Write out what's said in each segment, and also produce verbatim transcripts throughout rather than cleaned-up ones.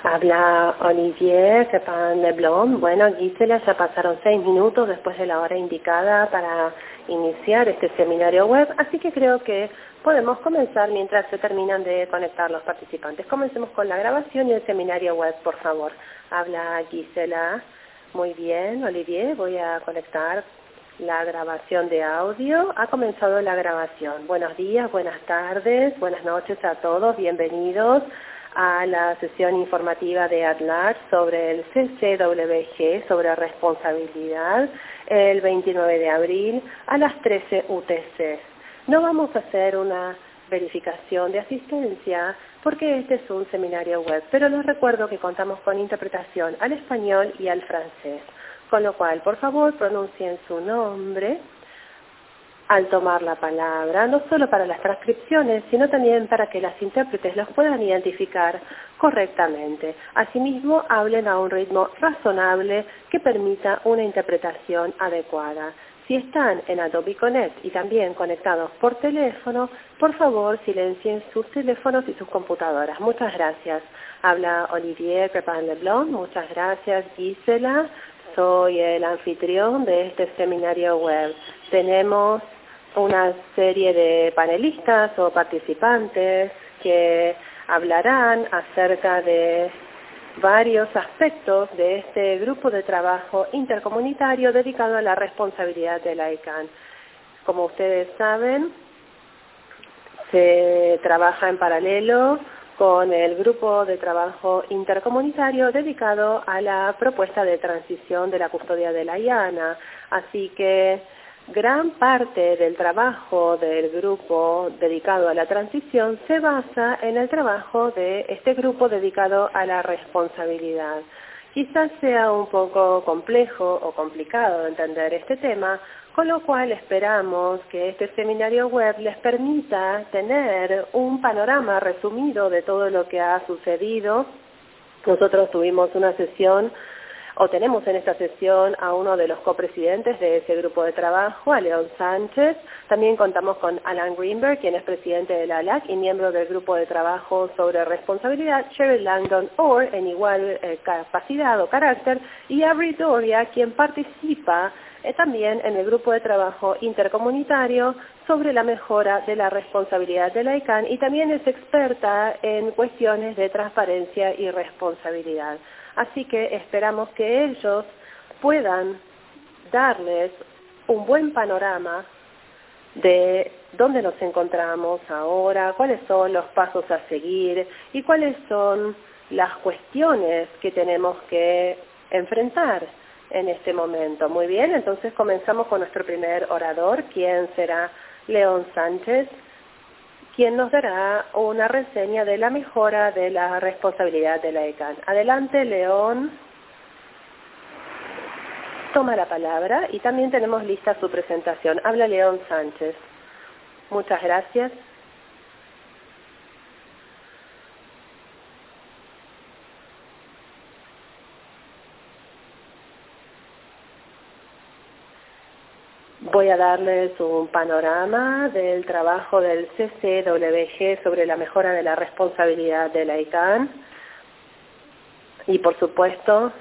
Habla Olivier Crepin Leblond. Bueno, Gisela, ya pasaron seis minutos después de la hora indicada para iniciar este seminario web, así que creo que podemos comenzar mientras se terminan de conectar los participantes. Comencemos con la grabación y el seminario web, por favor. Habla Gisela. Muy bien, Olivier, voy a conectar la grabación de audio. Ha comenzado la grabación. Buenos días, buenas tardes, buenas noches a todos. Bienvenidos a la sesión informativa de ATLAR sobre el C C W G, sobre responsabilidad, el veintinueve de abril a las trece U T C. No vamos a hacer una verificación de asistencia porque este es un seminario web, pero les recuerdo que contamos con interpretación al español y al francés, con lo cual, por favor, pronuncien su nombre al tomar la palabra, no solo para las transcripciones, sino también para que las intérpretes los puedan identificar correctamente. Asimismo, hablen a un ritmo razonable que permita una interpretación adecuada. Si están en Adobe Connect y también conectados por teléfono, por favor silencien sus teléfonos y sus computadoras. Muchas gracias. Habla Olivier Crepin Leblond. Muchas gracias, Gisela. Soy el anfitrión de este seminario web. Tenemos una serie de panelistas o participantes que hablarán acerca de varios aspectos de este grupo de trabajo intercomunitario dedicado a la responsabilidad de la I C A N. Como ustedes saben, se trabaja en paralelo con el grupo de trabajo intercomunitario dedicado a la propuesta de transición de la custodia de la I A N A. Así que gran parte del trabajo del grupo dedicado a la transición se basa en el trabajo de este grupo dedicado a la responsabilidad. Quizás sea un poco complejo o complicado de entender este tema, con lo cual esperamos que este seminario web les permita tener un panorama resumido de todo lo que ha sucedido. Nosotros tuvimos una sesión o tenemos en esta sesión a uno de los copresidentes de ese grupo de trabajo, a León Sánchez. También contamos con Alan Greenberg, quien es presidente de la A L A C y miembro del grupo de trabajo sobre responsabilidad, Cheryl Langdon Orr, en igual eh, capacidad o carácter, y Avery Doria, quien participa eh, también en el grupo de trabajo intercomunitario sobre la mejora de la responsabilidad de la I C A N y también es experta en cuestiones de transparencia y responsabilidad. Así que esperamos que ellos puedan darles un buen panorama de dónde nos encontramos ahora, cuáles son los pasos a seguir y cuáles son las cuestiones que tenemos que enfrentar en este momento. Muy bien, entonces comenzamos con nuestro primer orador, quien será León Sánchez, quien nos dará una reseña de la mejora de la responsabilidad de la I C A N. Adelante, León. Toma la palabra y también tenemos lista su presentación. Habla León Sánchez. Muchas gracias. Voy a darles un panorama del trabajo del C C W G sobre la mejora de la responsabilidad de la I C A N y, por supuesto,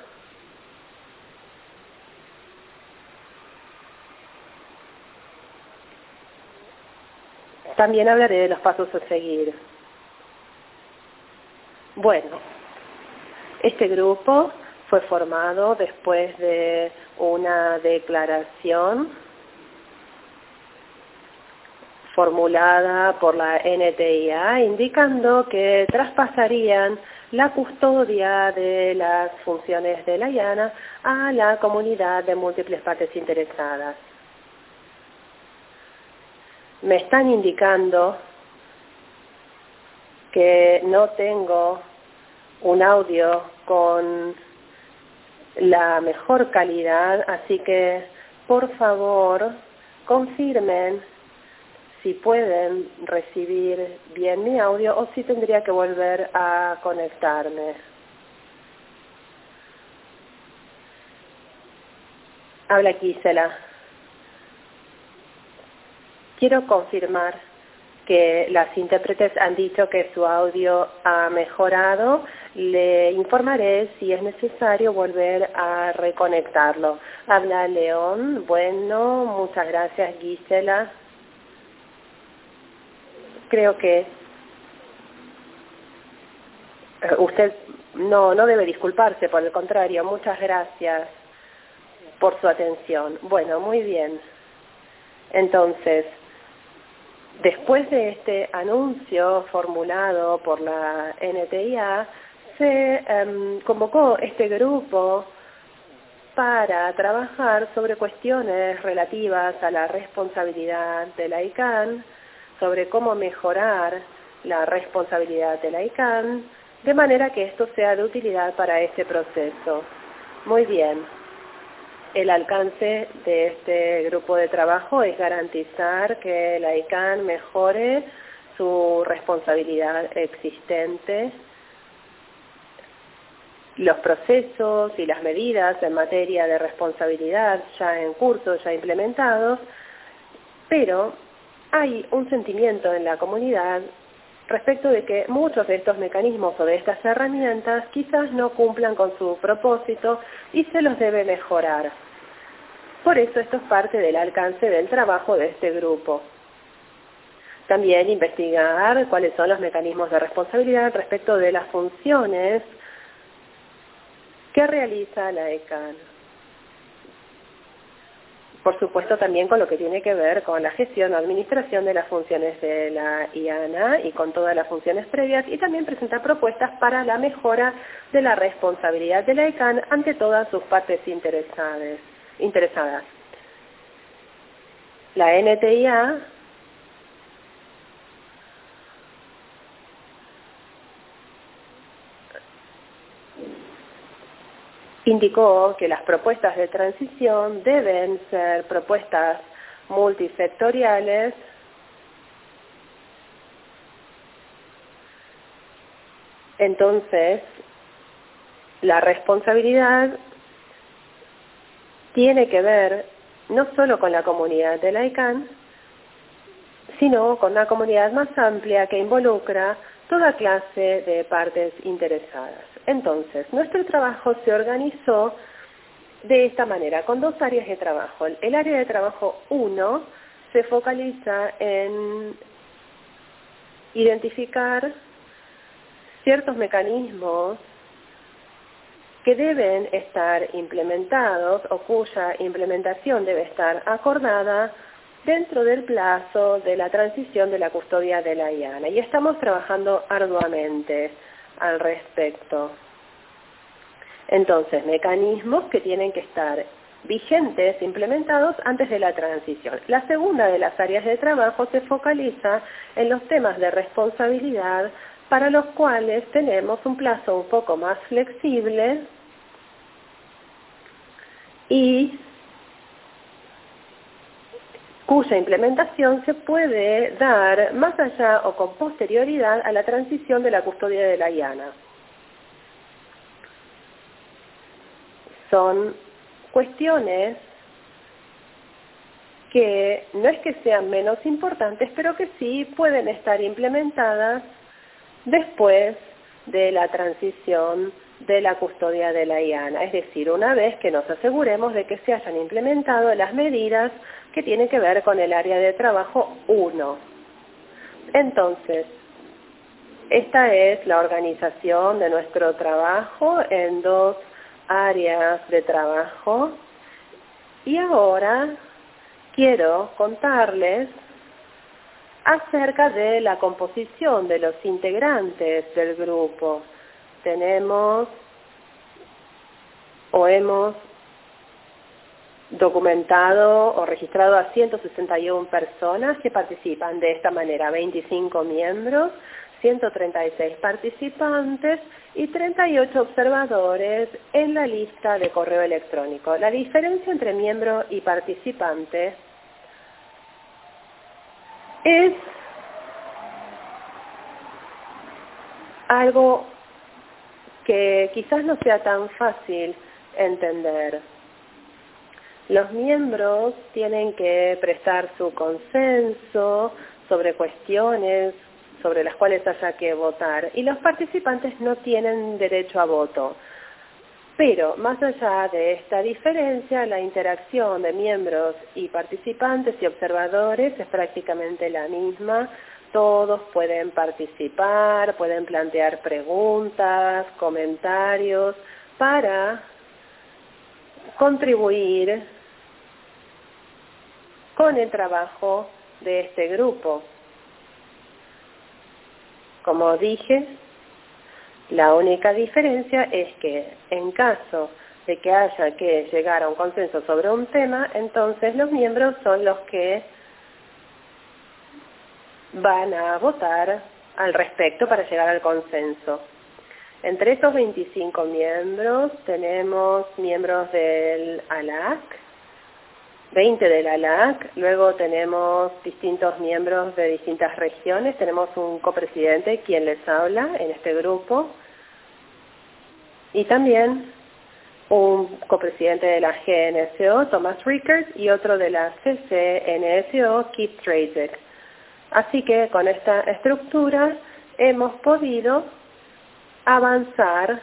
también hablaré de los pasos a seguir. Bueno, este grupo fue formado después de una declaración formulada por la N T I A, indicando que traspasarían la custodia de las funciones de la I A N A a la comunidad de múltiples partes interesadas. Me están indicando que no tengo un audio con la mejor calidad, así que por favor confirmen si pueden recibir bien mi audio o si tendría que volver a conectarme. Habla Gisela. Quiero confirmar que las intérpretes han dicho que su audio ha mejorado. Le informaré si es necesario volver a reconectarlo. Habla León. Bueno, muchas gracias, Gisela. Creo que usted no, no debe disculparse, por el contrario. Muchas gracias por su atención. Bueno, muy bien. Entonces, después de este anuncio formulado por la N T I A, se um, convocó este grupo para trabajar sobre cuestiones relativas a la responsabilidad de la I C A N, sobre cómo mejorar la responsabilidad de la I C A N, de manera que esto sea de utilidad para ese proceso. Muy bien. El alcance de este grupo de trabajo es garantizar que la I C A N mejore su responsabilidad existente, los procesos y las medidas en materia de responsabilidad ya en curso, ya implementados, pero hay un sentimiento en la comunidad respecto de que muchos de estos mecanismos o de estas herramientas quizás no cumplan con su propósito y se los debe mejorar. Por eso esto es parte del alcance del trabajo de este grupo. También investigar cuáles son los mecanismos de responsabilidad respecto de las funciones que realiza la I C A N. Por supuesto también con lo que tiene que ver con la gestión o administración de las funciones de la I A N A y con todas las funciones previas, y también presentar propuestas para la mejora de la responsabilidad de la I C A N ante todas sus partes interesadas. interesadas. La N T I A indicó que las propuestas de transición deben ser propuestas multisectoriales entonces la responsabilidad tiene que ver no solo con la comunidad de la I C A N, sino con una comunidad más amplia que involucra toda clase de partes interesadas. Entonces, nuestro trabajo se organizó de esta manera, con dos áreas de trabajo. El área de trabajo uno se focaliza en identificar ciertos mecanismos que deben estar implementados o cuya implementación debe estar acordada dentro del plazo de la transición de la custodia de la I A N A. Y estamos trabajando arduamente al respecto. Entonces, mecanismos que tienen que estar vigentes, implementados antes de la transición. La segunda de las áreas de trabajo se focaliza en los temas de responsabilidad para los cuales tenemos un plazo un poco más flexible y cuya implementación se puede dar más allá o con posterioridad a la transición de la custodia de la I A N A. Son cuestiones que no es que sean menos importantes, pero que sí pueden estar implementadas después de la transición de la custodia de la I A N A, es decir, una vez que nos aseguremos de que se hayan implementado las medidas que tienen que ver con el área de trabajo uno. Entonces, esta es la organización de nuestro trabajo en dos áreas de trabajo y ahora quiero contarles acerca de la composición de los integrantes del grupo. Tenemos o hemos documentado o registrado a ciento sesenta y una personas que participan de esta manera, veinticinco miembros, ciento treinta y seis participantes y treinta y ocho observadores en la lista de correo electrónico. La diferencia entre miembro y participante es algo que quizás no sea tan fácil entender. Los miembros tienen que prestar su consenso, sobre cuestiones sobre las cuales haya que votar y los participantes no tienen derecho a voto. Pero, más allá de esta diferencia, la interacción de miembros y participantes y observadores es prácticamente la misma. Todos pueden participar, pueden plantear preguntas, comentarios, para contribuir con el trabajo de este grupo. Como dije, la única diferencia es que en caso de que haya que llegar a un consenso sobre un tema, entonces los miembros son los que van a votar al respecto para llegar al consenso. Entre estos veinticinco miembros tenemos miembros del A L A C, veinte del A L A C, luego tenemos distintos miembros de distintas regiones, tenemos un copresidente quien les habla en este grupo y también un copresidente de la G N S O, Thomas Rickert, y otro de la C C N S O, Keith Tracek. Así que con esta estructura hemos podido avanzar.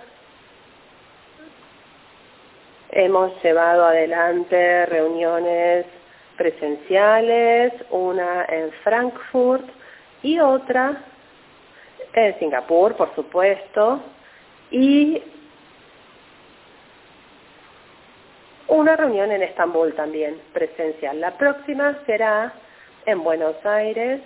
Hemos llevado adelante reuniones presenciales, una en Frankfurt y otra en Singapur, por supuesto, y una reunión en Estambul también, presencial. La próxima será en Buenos Aires,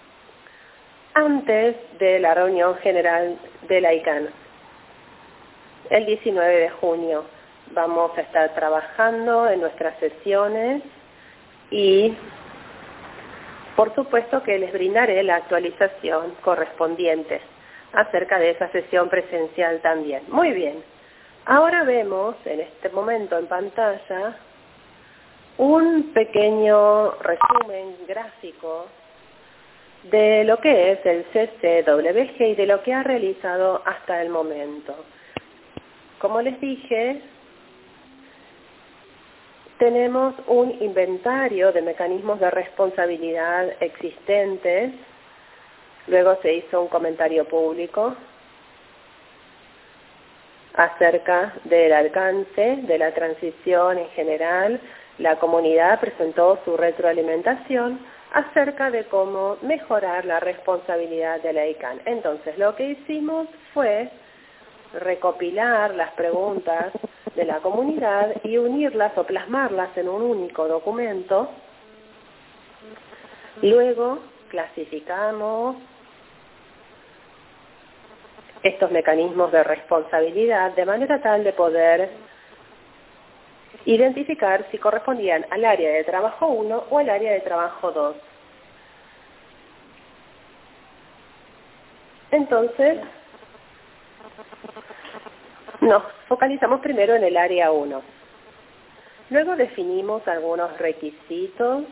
antes de la reunión general de la I C A N, el diecinueve de junio. Vamos a estar trabajando en nuestras sesiones y, por supuesto, que les brindaré la actualización correspondiente acerca de esa sesión presencial también. Muy bien. Ahora vemos en este momento en pantalla un pequeño resumen gráfico de lo que es el C C W G y de lo que ha realizado hasta el momento. Como les dije, tenemos un inventario de mecanismos de responsabilidad existentes, luego se hizo un comentario público acerca del alcance de la transición en general. La comunidad presentó su retroalimentación acerca de cómo mejorar la responsabilidad de la I C A N. Entonces, lo que hicimos fue recopilar las preguntas de la comunidad y unirlas o plasmarlas en un único documento. Luego, clasificamos estos mecanismos de responsabilidad de manera tal de poder identificar si correspondían al área de trabajo uno o al área de trabajo dos. Entonces, nos focalizamos primero en el área uno. Luego definimos algunos requisitos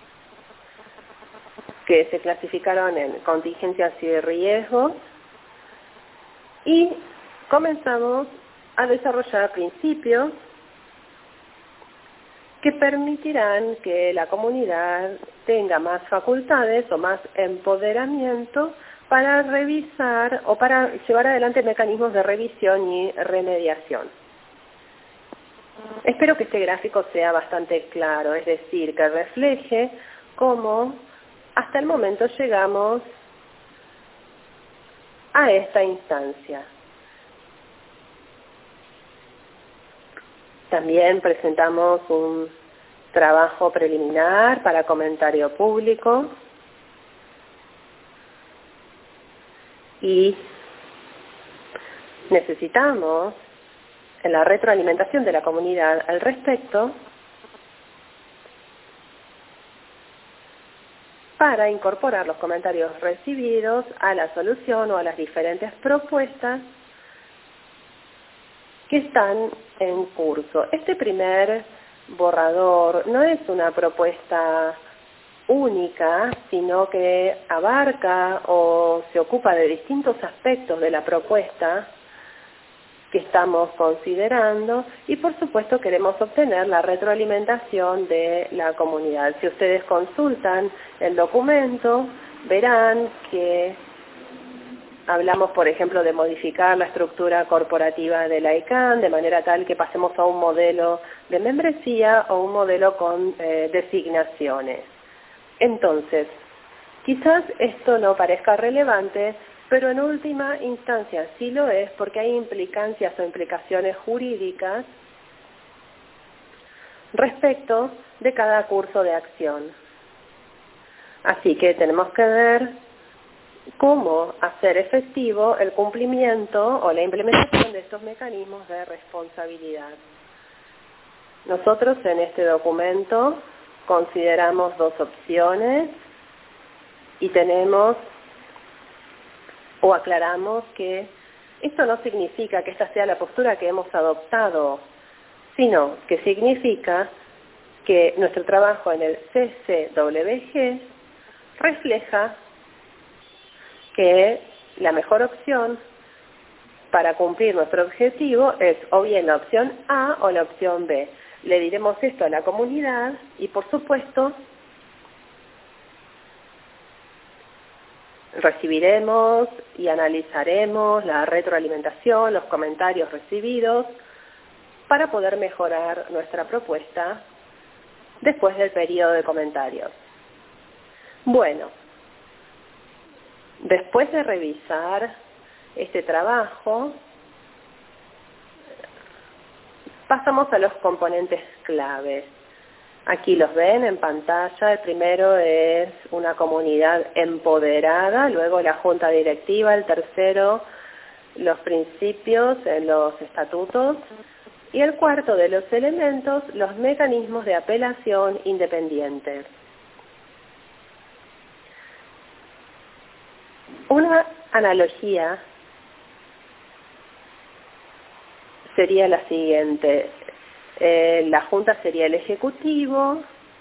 que se clasificaron en contingencias y riesgos y comenzamos a desarrollar principios que permitirán que la comunidad tenga más facultades o más empoderamiento para revisar o para llevar adelante mecanismos de revisión y remediación. Espero que este gráfico sea bastante claro, es decir, que refleje cómo hasta el momento llegamos a esta instancia. También presentamos un trabajo preliminar para comentario público y necesitamos en la retroalimentación de la comunidad al respecto para incorporar los comentarios recibidos a la solución o a las diferentes propuestas que están en curso. Este primer borrador no es una propuesta única, sino que abarca o se ocupa de distintos aspectos de la propuesta que estamos considerando y por supuesto queremos obtener la retroalimentación de la comunidad. Si ustedes consultan el documento, verán que hablamos, por ejemplo, de modificar la estructura corporativa de la I C A N de manera tal que pasemos a un modelo de membresía o un modelo con eh, designaciones. Entonces, quizás esto no parezca relevante, pero en última instancia sí lo es porque hay implicancias o implicaciones jurídicas respecto de cada curso de acción. Así que tenemos que ver cómo hacer efectivo el cumplimiento o la implementación de estos mecanismos de responsabilidad. Nosotros en este documento consideramos dos opciones y tenemos o aclaramos que esto no significa que esta sea la postura que hemos adoptado, sino que significa que nuestro trabajo en el C C W G refleja que la mejor opción para cumplir nuestro objetivo es o bien la opción A o la opción B. Le diremos esto a la comunidad y, por supuesto, recibiremos y analizaremos la retroalimentación, los comentarios recibidos para poder mejorar nuestra propuesta después del periodo de comentarios. Bueno, después de revisar este trabajo, pasamos a los componentes claves. Aquí los ven en pantalla. El primero es una comunidad empoderada, luego la junta directiva, el tercero los principios en los estatutos y el cuarto de los elementos, los mecanismos de apelación independientes. Una analogía sería la siguiente. Eh, la Junta sería el Ejecutivo,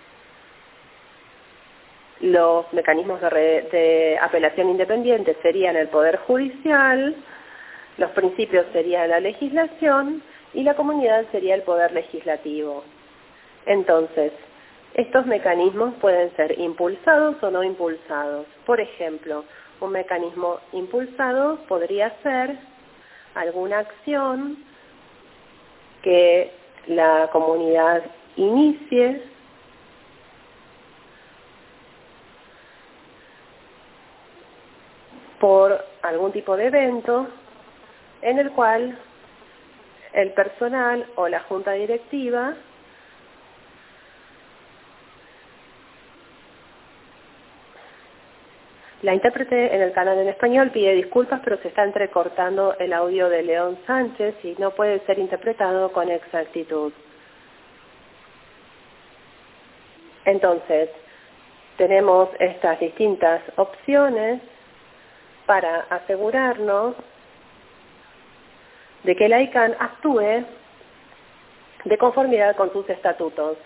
los mecanismos de, re, de apelación independiente serían el Poder Judicial, los principios serían la legislación y la comunidad sería el Poder Legislativo. Entonces, estos mecanismos pueden ser impulsados o no impulsados. Por ejemplo, un mecanismo impulsado podría ser alguna acción que la comunidad inicie por algún tipo de evento en el cual el personal o la junta directiva La intérprete en el canal en español pide disculpas, pero se está entrecortando el audio de León Sánchez y no puede ser interpretado con exactitud. Entonces, tenemos estas distintas opciones para asegurarnos de que la I C A N actúe de conformidad con sus estatutos.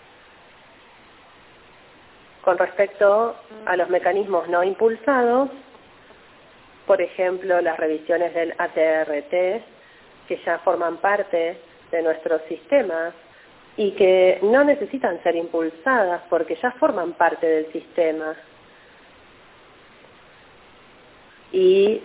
Con respecto a los mecanismos no impulsados, por ejemplo, las revisiones del A T R T, que ya forman parte de nuestros sistemas y que no necesitan ser impulsadas porque ya forman parte del sistema. Y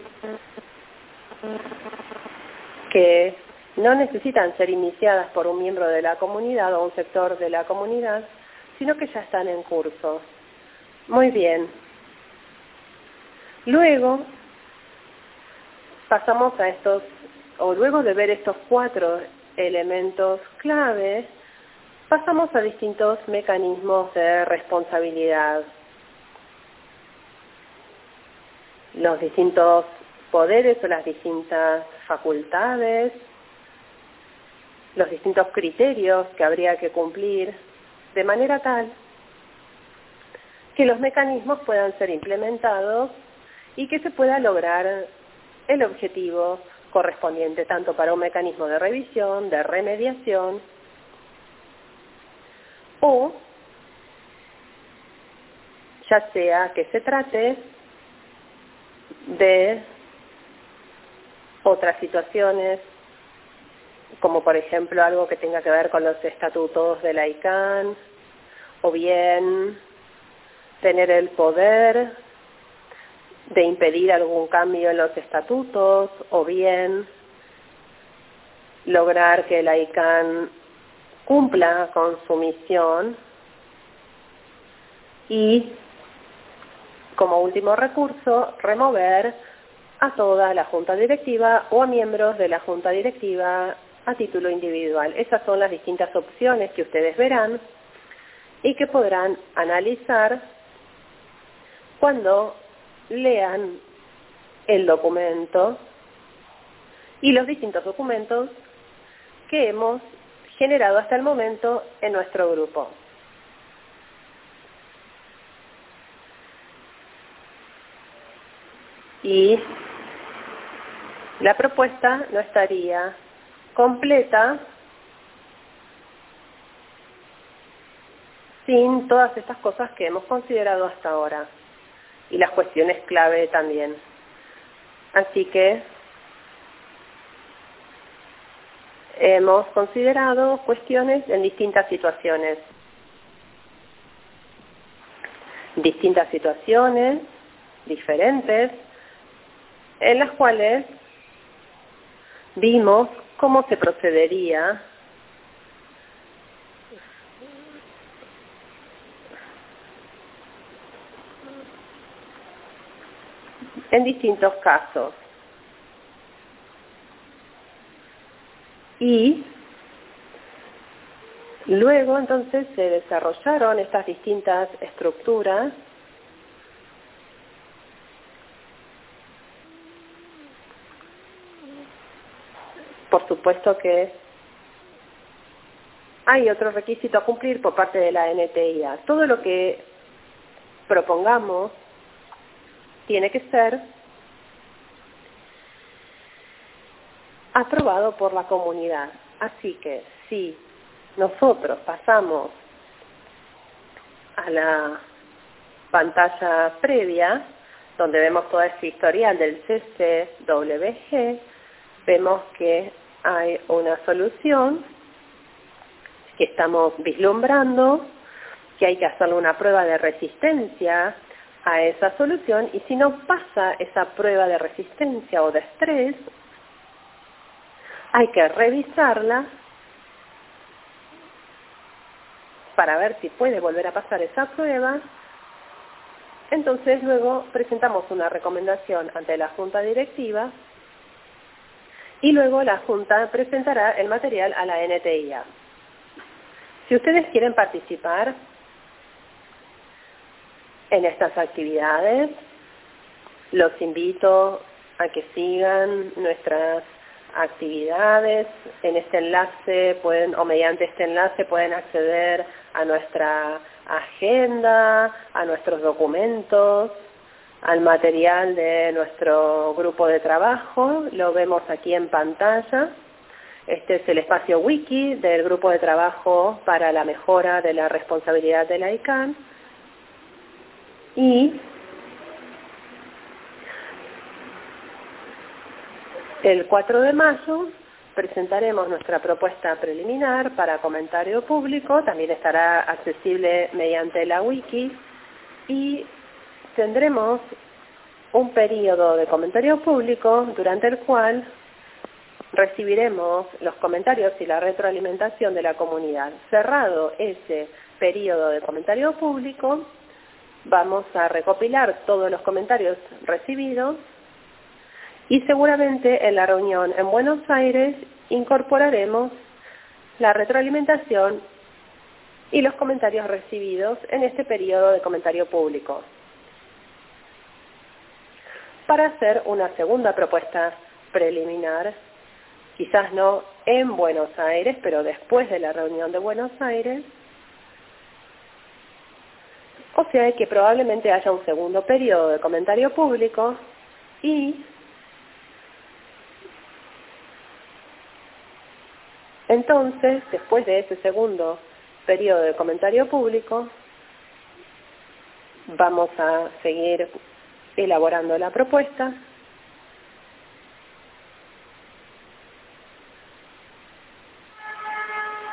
que no necesitan ser iniciadas por un miembro de la comunidad o un sector de la comunidad, sino que ya están en curso. Muy bien. Luego pasamos a estos, o luego de ver estos cuatro elementos claves, pasamos a distintos mecanismos de responsabilidad. Los distintos poderes o las distintas facultades, los distintos criterios que habría que cumplir, de manera tal que los mecanismos puedan ser implementados y que se pueda lograr el objetivo correspondiente, tanto para un mecanismo de revisión, de remediación, o ya sea que se trate de otras situaciones, como por ejemplo algo que tenga que ver con los estatutos de la I C A N, o bien tener el poder de impedir algún cambio en los estatutos o bien lograr que la I C A N cumpla con su misión y, como último recurso, remover a toda la Junta Directiva o a miembros de la Junta Directiva a título individual. Esas son las distintas opciones que ustedes verán y que podrán analizar cuando lean el documento y los distintos documentos que hemos generado hasta el momento en nuestro grupo. Y la propuesta no estaría completa sin todas estas cosas que hemos considerado hasta ahora y las cuestiones clave también. Así que hemos considerado cuestiones en distintas situaciones. Distintas situaciones diferentes en las cuales vimos cómo se procedería en distintos casos. Y luego entonces se desarrollaron estas distintas estructuras por supuesto que hay otro requisito a cumplir por parte de la N T I A. Todo lo que propongamos tiene que ser aprobado por la comunidad. Así que si nosotros pasamos a la pantalla previa, donde vemos todo este historial del C C W G, vemos que hay una solución que estamos vislumbrando, que hay que hacerle una prueba de resistencia a esa solución, y si no pasa esa prueba de resistencia o de estrés, hay que revisarla para ver si puede volver a pasar esa prueba. Entonces luego presentamos una recomendación ante la Junta Directiva y luego la Junta presentará el material a la N T I A. Si ustedes quieren participar en estas actividades, los invito a que sigan nuestras actividades. En este enlace pueden, o mediante este enlace pueden acceder a nuestra agenda, a nuestros documentos, al material de nuestro grupo de trabajo. Lo vemos aquí en pantalla. Este es el espacio wiki del grupo de trabajo para la mejora de la responsabilidad de la I C A N. Y el cuatro de mayo presentaremos nuestra propuesta preliminar para comentario público. También estará accesible mediante la wiki y tendremos un periodo de comentario público durante el cual recibiremos los comentarios y la retroalimentación de la comunidad. Cerrado ese periodo de comentario público, vamos a recopilar todos los comentarios recibidos y seguramente en la reunión en Buenos Aires incorporaremos la retroalimentación y los comentarios recibidos en este periodo de comentario público, para hacer una segunda propuesta preliminar, quizás no en Buenos Aires, pero después de la reunión de Buenos Aires. O sea que probablemente haya un segundo periodo de comentario público y entonces, después de ese segundo periodo de comentario público, vamos a seguir elaborando la propuesta.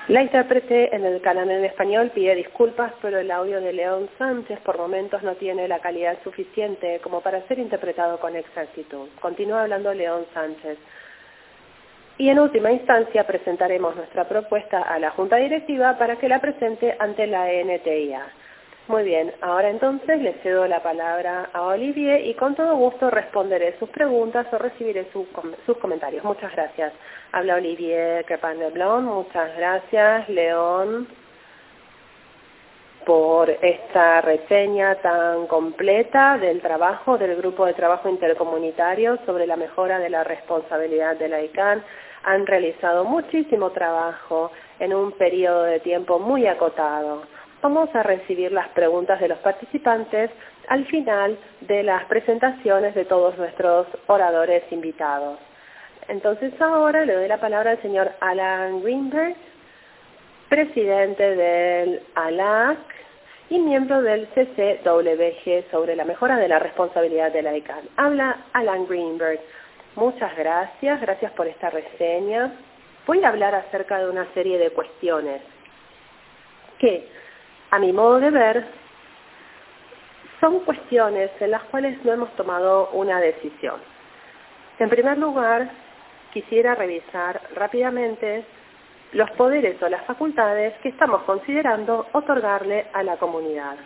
La intérprete en el canal en español pide disculpas, pero el audio de León Sánchez por momentos no tiene la calidad suficiente como para ser interpretado con exactitud. Continúa hablando León Sánchez. Y en última instancia presentaremos nuestra propuesta a la Junta Directiva para que la presente ante la N T I A. Muy bien, ahora entonces le cedo la palabra a Olivier y con todo gusto responderé sus preguntas o recibiré su, sus comentarios. Muchas gracias. Habla Olivier Crepin-Leblond. Muchas gracias, León, por esta reseña tan completa del trabajo del Grupo de Trabajo Intercomunitario sobre la mejora de la responsabilidad de la I C A N. Han realizado muchísimo trabajo en un periodo de tiempo muy acotado. Vamos a recibir las preguntas de los participantes al final de las presentaciones de todos nuestros oradores invitados. Entonces ahora le doy la palabra al señor Alan Greenberg, presidente del A L A C y miembro del C C W G sobre la mejora de la responsabilidad de la I C A N. Habla Alan Greenberg. Muchas gracias, gracias por esta reseña. Voy a hablar acerca de una serie de cuestiones que, a mi modo de ver, son cuestiones en las cuales no hemos tomado una decisión. En primer lugar, quisiera revisar rápidamente los poderes o las facultades que estamos considerando otorgarle a la comunidad.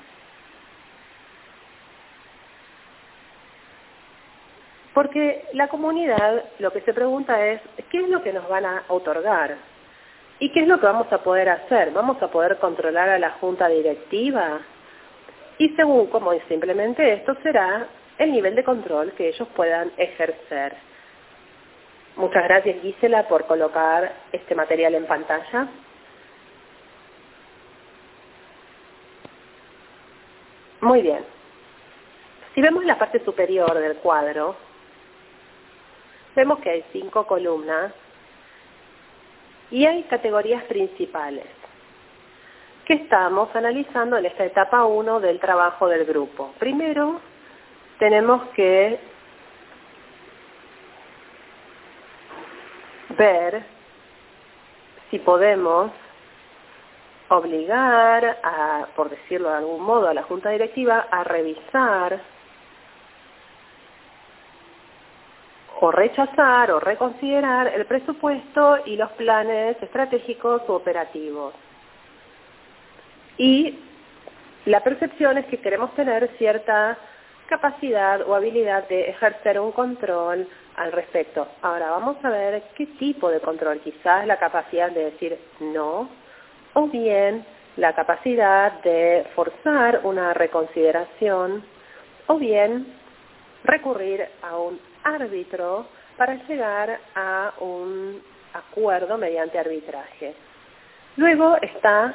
Porque la comunidad lo que se pregunta es, ¿qué es lo que nos van a otorgar? ¿Y qué es lo que vamos a poder hacer? ¿Vamos a poder controlar a la junta directiva? Y según cómo se implemente esto, será el nivel de control que ellos puedan ejercer. Muchas gracias, Gisela, por colocar este material en pantalla. Muy bien. Si vemos la parte superior del cuadro, vemos que hay cinco columnas y hay categorías principales que estamos analizando en esta etapa uno del trabajo del grupo. Primero, tenemos que ver si podemos obligar, a, por decirlo de algún modo, a la Junta Directiva a revisar o rechazar o reconsiderar el presupuesto y los planes estratégicos u operativos. Y la percepción es que queremos tener cierta capacidad o habilidad de ejercer un control al respecto. Ahora vamos a ver qué tipo de control, quizás la capacidad de decir no, o bien la capacidad de forzar una reconsideración, o bien recurrir a un árbitro para llegar a un acuerdo mediante arbitraje. Luego está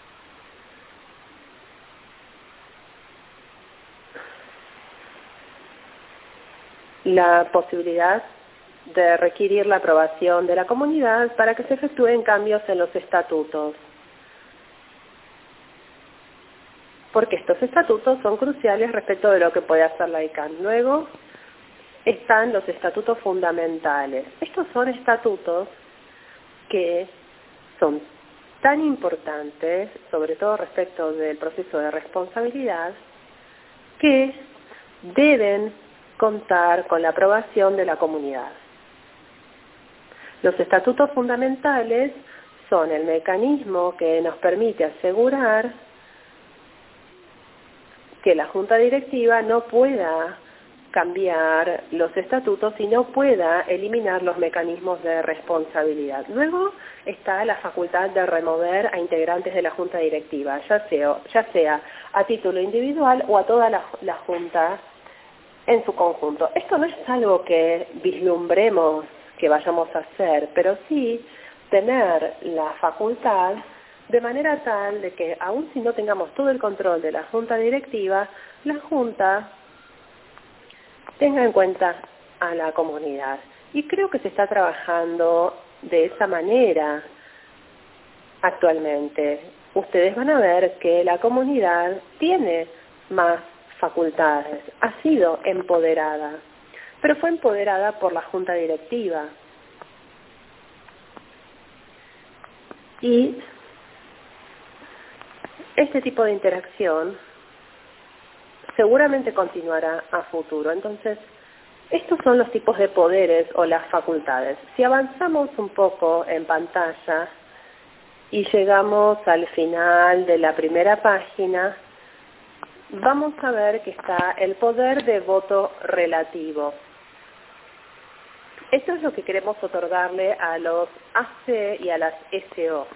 la posibilidad de requerir la aprobación de la comunidad para que se efectúen cambios en los estatutos, porque estos estatutos son cruciales respecto de lo que puede hacer la I C A N. Luego están los estatutos fundamentales. Estos son estatutos que son tan importantes, sobre todo respecto del proceso de responsabilidad, que deben contar con la aprobación de la comunidad. Los estatutos fundamentales son el mecanismo que nos permite asegurar que la Junta Directiva no pueda cambiar los estatutos y no pueda eliminar los mecanismos de responsabilidad. Luego está la facultad de remover a integrantes de la Junta Directiva, ya sea, ya sea a título individual o a toda la, la Junta en su conjunto. Esto no es algo que vislumbremos que vayamos a hacer, pero sí tener la facultad de manera tal de que, aun si no tengamos todo el control de la Junta Directiva, la Junta tenga en cuenta a la comunidad. Y creo que se está trabajando de esa manera actualmente. Ustedes van a ver que la comunidad tiene más facultades, ha sido empoderada, pero fue empoderada por la Junta Directiva. Y este tipo de interacción seguramente continuará a futuro. Entonces, estos son los tipos de poderes o las facultades. Si avanzamos un poco en pantalla y llegamos al final de la primera página, vamos a ver que está el poder de voto relativo. Esto es lo que queremos otorgarle a los A C y a las S O.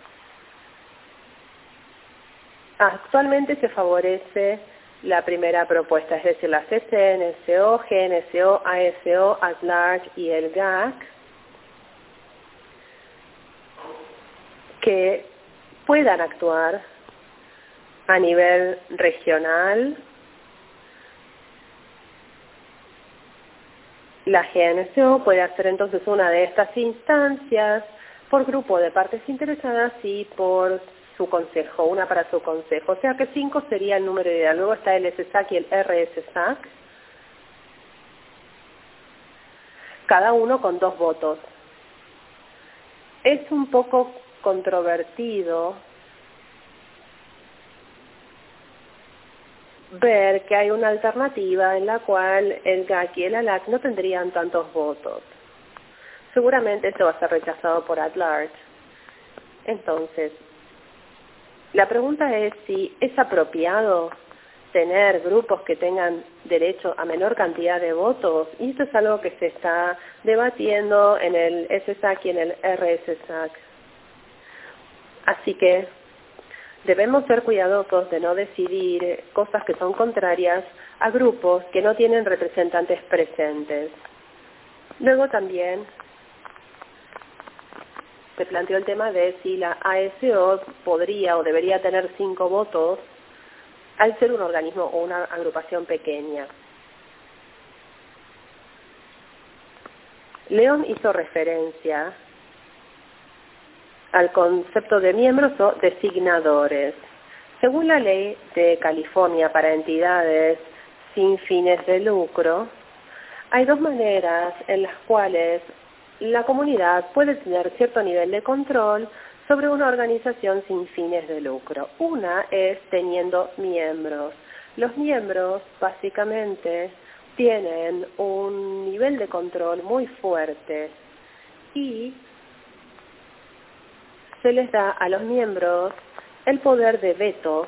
Actualmente se favorece la primera propuesta, es decir, las S N S O, G N S O, A S O, At Large y el G A C, que puedan actuar a nivel regional. La G N S O puede hacer entonces una de estas instancias por grupo de partes interesadas y por su consejo, una para su consejo. O sea que cinco sería el número ideal. Luego está el S S A C y el R S S A C, cada uno con dos votos. Es un poco controvertido ver que hay una alternativa en la cual el G A C y el A L A C no tendrían tantos votos. Seguramente esto va a ser rechazado por At Large. Entonces, la pregunta es si es apropiado tener grupos que tengan derecho a menor cantidad de votos, y esto es algo que se está debatiendo en el S S A C y en el R S S A C. Así que debemos ser cuidadosos de no decidir cosas que son contrarias a grupos que no tienen representantes presentes. Luego también se planteó el tema de si la A S O podría o debería tener cinco votos al ser un organismo o una agrupación pequeña. León hizo referencia al concepto de miembros o designadores. Según la ley de California para entidades sin fines de lucro, hay dos maneras en las cuales la comunidad puede tener cierto nivel de control sobre una organización sin fines de lucro. Una es teniendo miembros. Los miembros básicamente tienen un nivel de control muy fuerte y se les da a los miembros el poder de veto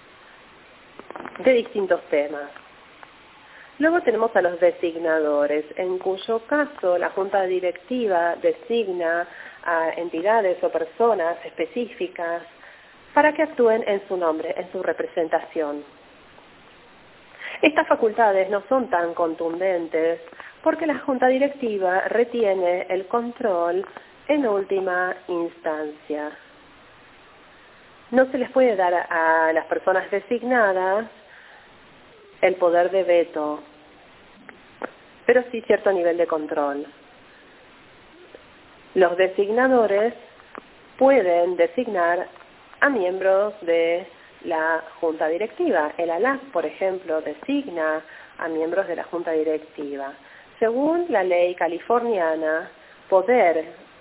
de distintos temas. Luego tenemos a los designadores, en cuyo caso la junta directiva designa a entidades o personas específicas para que actúen en su nombre, en su representación. Estas facultades no son tan contundentes porque la junta directiva retiene el control en última instancia. No se les puede dar a las personas designadas el poder de veto, pero sí cierto nivel de control. Los designadores pueden designar a miembros de la junta directiva. El A L A C, por ejemplo, designa a miembros de la junta directiva. Según la ley californiana, poder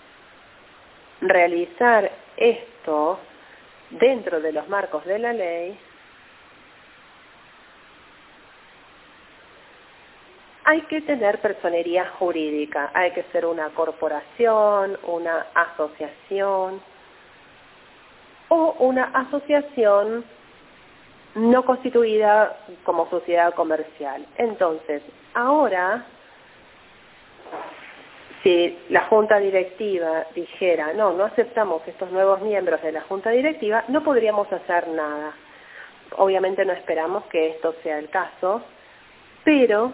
realizar esto dentro de los marcos de la ley, hay que tener personería jurídica, hay que ser una corporación, una asociación o una asociación no constituida como sociedad comercial. Entonces, ahora, si la junta directiva dijera, no, no aceptamos estos nuevos miembros de la junta directiva, no podríamos hacer nada. Obviamente no esperamos que esto sea el caso, pero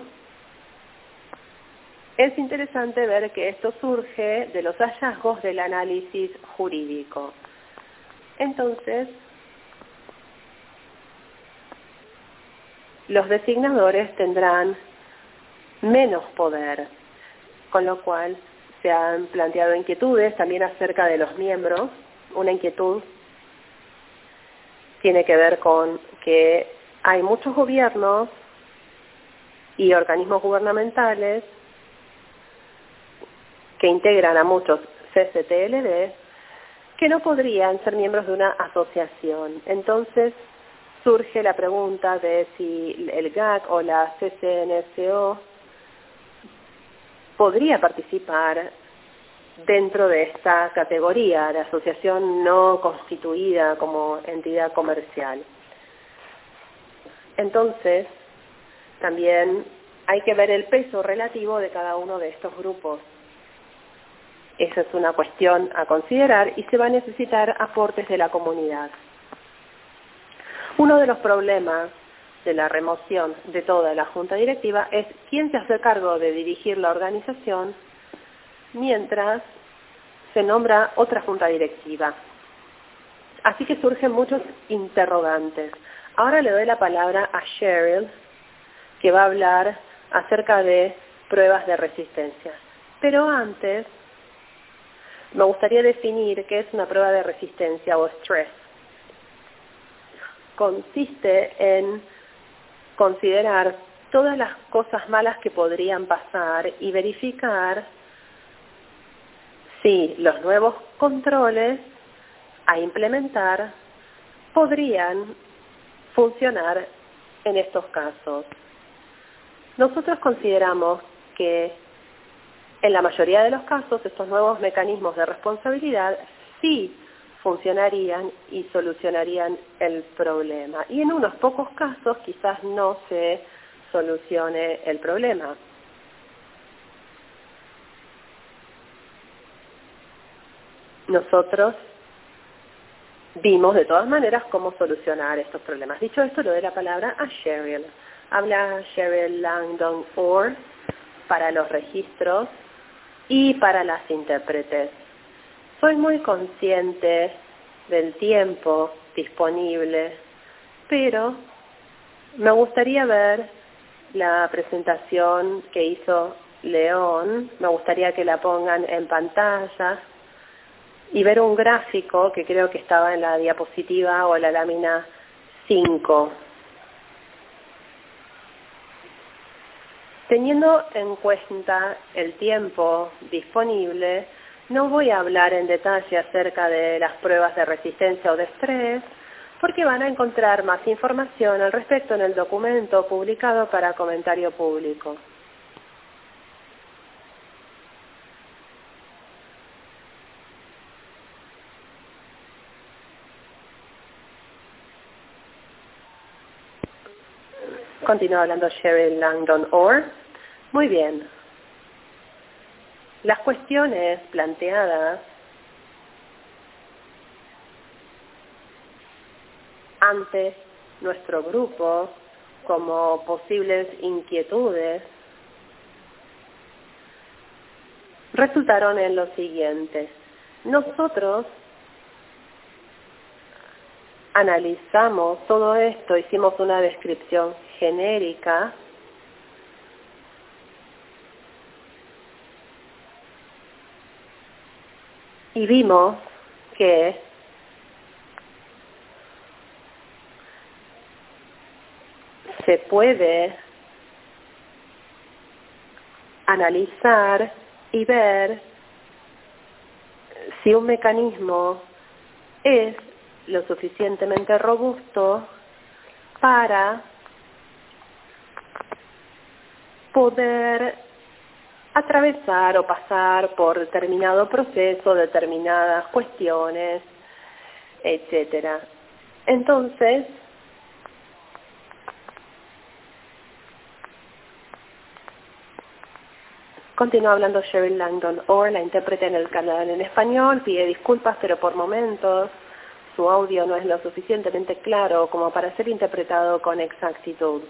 es interesante ver que esto surge de los hallazgos del análisis jurídico. Entonces, los designadores tendrán menos poder, con lo cual se han planteado inquietudes también acerca de los miembros. Una inquietud tiene que ver con que hay muchos gobiernos y organismos gubernamentales que integran a muchos C C T L D que no podrían ser miembros de una asociación. Entonces, surge la pregunta de si el G A C o la C C N S O podría participar dentro de esta categoría, de asociación no constituida como entidad comercial. Entonces, también hay que ver el peso relativo de cada uno de estos grupos. Esa es una cuestión a considerar y se va a necesitar aportes de la comunidad. Uno de los problemas de la remoción de toda la junta directiva es quién se hace cargo de dirigir la organización mientras se nombra otra junta directiva. Así que surgen muchos interrogantes. Ahora le doy la palabra a Cheryl, que va a hablar acerca de pruebas de resistencia. Pero antes, me gustaría definir qué es una prueba de resistencia o stress. Consiste en considerar todas las cosas malas que podrían pasar y verificar si los nuevos controles a implementar podrían funcionar en estos casos. Nosotros consideramos que en la mayoría de los casos estos nuevos mecanismos de responsabilidad sí funcionarían y solucionarían el problema. Y en unos pocos casos quizás no se solucione el problema. Nosotros vimos de todas maneras cómo solucionar estos problemas. Dicho esto, le doy la palabra a Cheryl. Habla Cheryl Langdon Orr para los registros y para las intérpretes. Soy muy consciente del tiempo disponible, pero me gustaría ver la presentación que hizo León, me gustaría que la pongan en pantalla y ver un gráfico que creo que estaba en la diapositiva o la lámina cinco. Teniendo en cuenta el tiempo disponible, no voy a hablar en detalle acerca de las pruebas de resistencia o de estrés, porque van a encontrar más información al respecto en el documento publicado para comentario público. Continúa hablando Cheryl Langdon Orr. Muy bien. Las cuestiones planteadas ante nuestro grupo como posibles inquietudes resultaron en lo siguiente. Nosotros analizamos todo esto, hicimos una descripción genérica y vimos que se puede analizar y ver si un mecanismo es lo suficientemente robusto para poder atravesar o pasar por determinado proceso, determinadas cuestiones, etcétera. Entonces, continúa hablando Cheryl Langdon Orr, la intérprete en el canal en español, pide disculpas, pero por momentos su audio no es lo suficientemente claro como para ser interpretado con exactitud.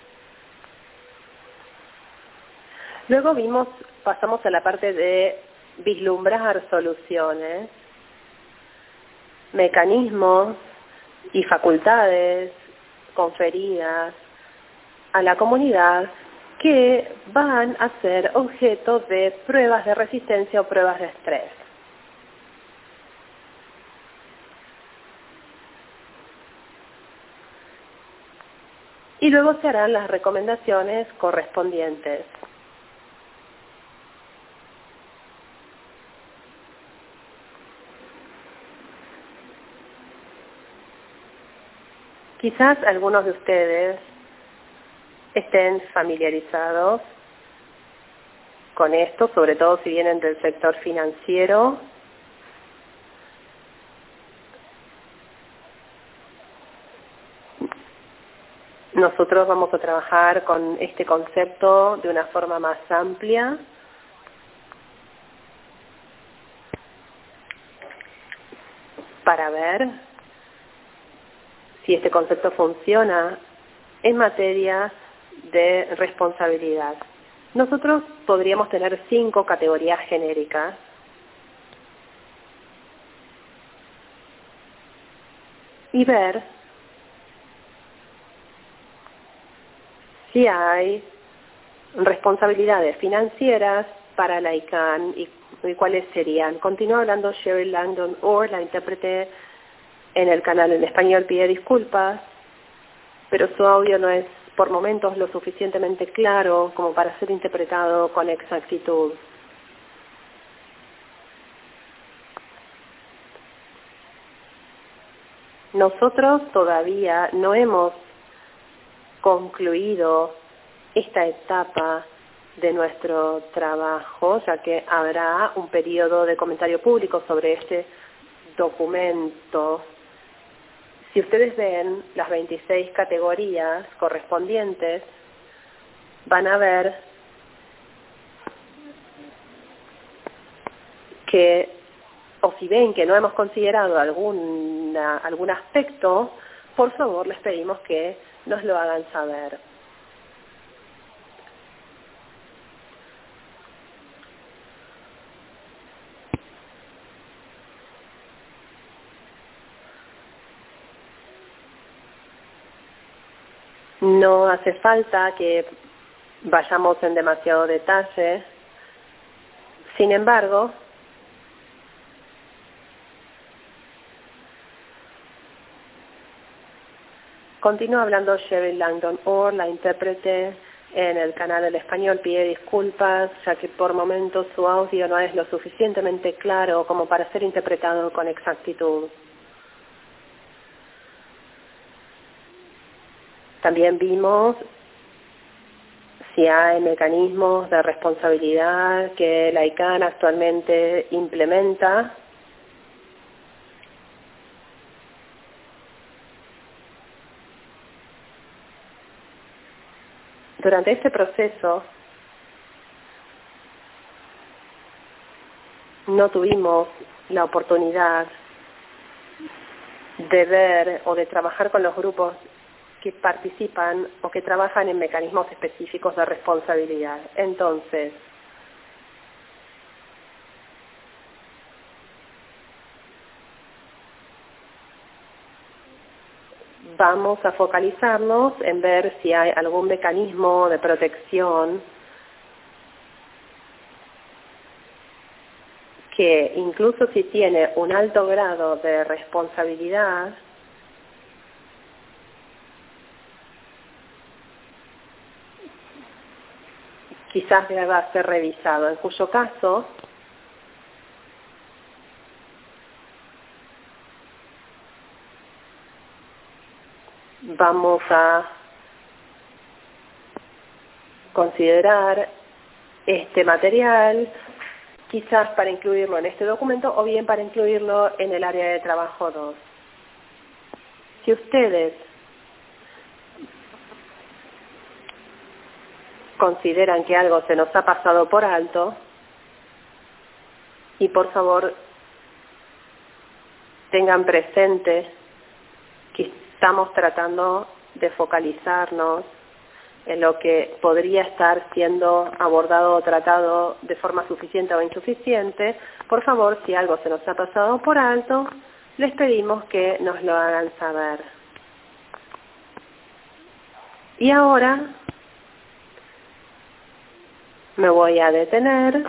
Luego vimos, pasamos a la parte de vislumbrar soluciones, mecanismos y facultades conferidas a la comunidad que van a ser objeto de pruebas de resistencia o pruebas de estrés. Y luego se harán las recomendaciones correspondientes. Quizás algunos de ustedes estén familiarizados con esto, sobre todo si vienen del sector financiero. Nosotros vamos a trabajar con este concepto de una forma más amplia. Para ver si este concepto funciona en materia de responsabilidad. Nosotros podríamos tener cinco categorías genéricas. Y ver si hay responsabilidades financieras para la I C A N y, y cuáles serían. Continúa hablando Cheryl Langdon Orr, la intérprete en el canal en español pide disculpas, pero su audio no es por momentos lo suficientemente claro como para ser interpretado con exactitud. Nosotros todavía no hemos concluido esta etapa de nuestro trabajo, ya que habrá un periodo de comentario público sobre este documento. Si ustedes ven las veintiséis categorías correspondientes, van a ver que, o si ven que no hemos considerado alguna, algún aspecto, por favor les pedimos que nos lo hagan saber. No hace falta que vayamos en demasiado detalle. Sin embargo, continúa hablando Cheryl Langdon Orr, la intérprete en el canal en español pide disculpas, ya que por momentos su audio no es lo suficientemente claro como para ser interpretado con exactitud. También vimos si hay mecanismos de responsabilidad que la I C A N actualmente implementa. Durante este proceso no tuvimos la oportunidad de ver o de trabajar con los grupos que participan o que trabajan en mecanismos específicos de responsabilidad. Entonces, vamos a focalizarnos en ver si hay algún mecanismo de protección que incluso si tiene un alto grado de responsabilidad, quizás deba ser revisado, en cuyo caso vamos a considerar este material quizás para incluirlo en este documento o bien para incluirlo en el área de trabajo dos. Si ustedes consideran que algo se nos ha pasado por alto, y por favor tengan presente que estamos tratando de focalizarnos en lo que podría estar siendo abordado o tratado de forma suficiente o insuficiente, por favor, si algo se nos ha pasado por alto, les pedimos que nos lo hagan saber. Y ahora me voy a detener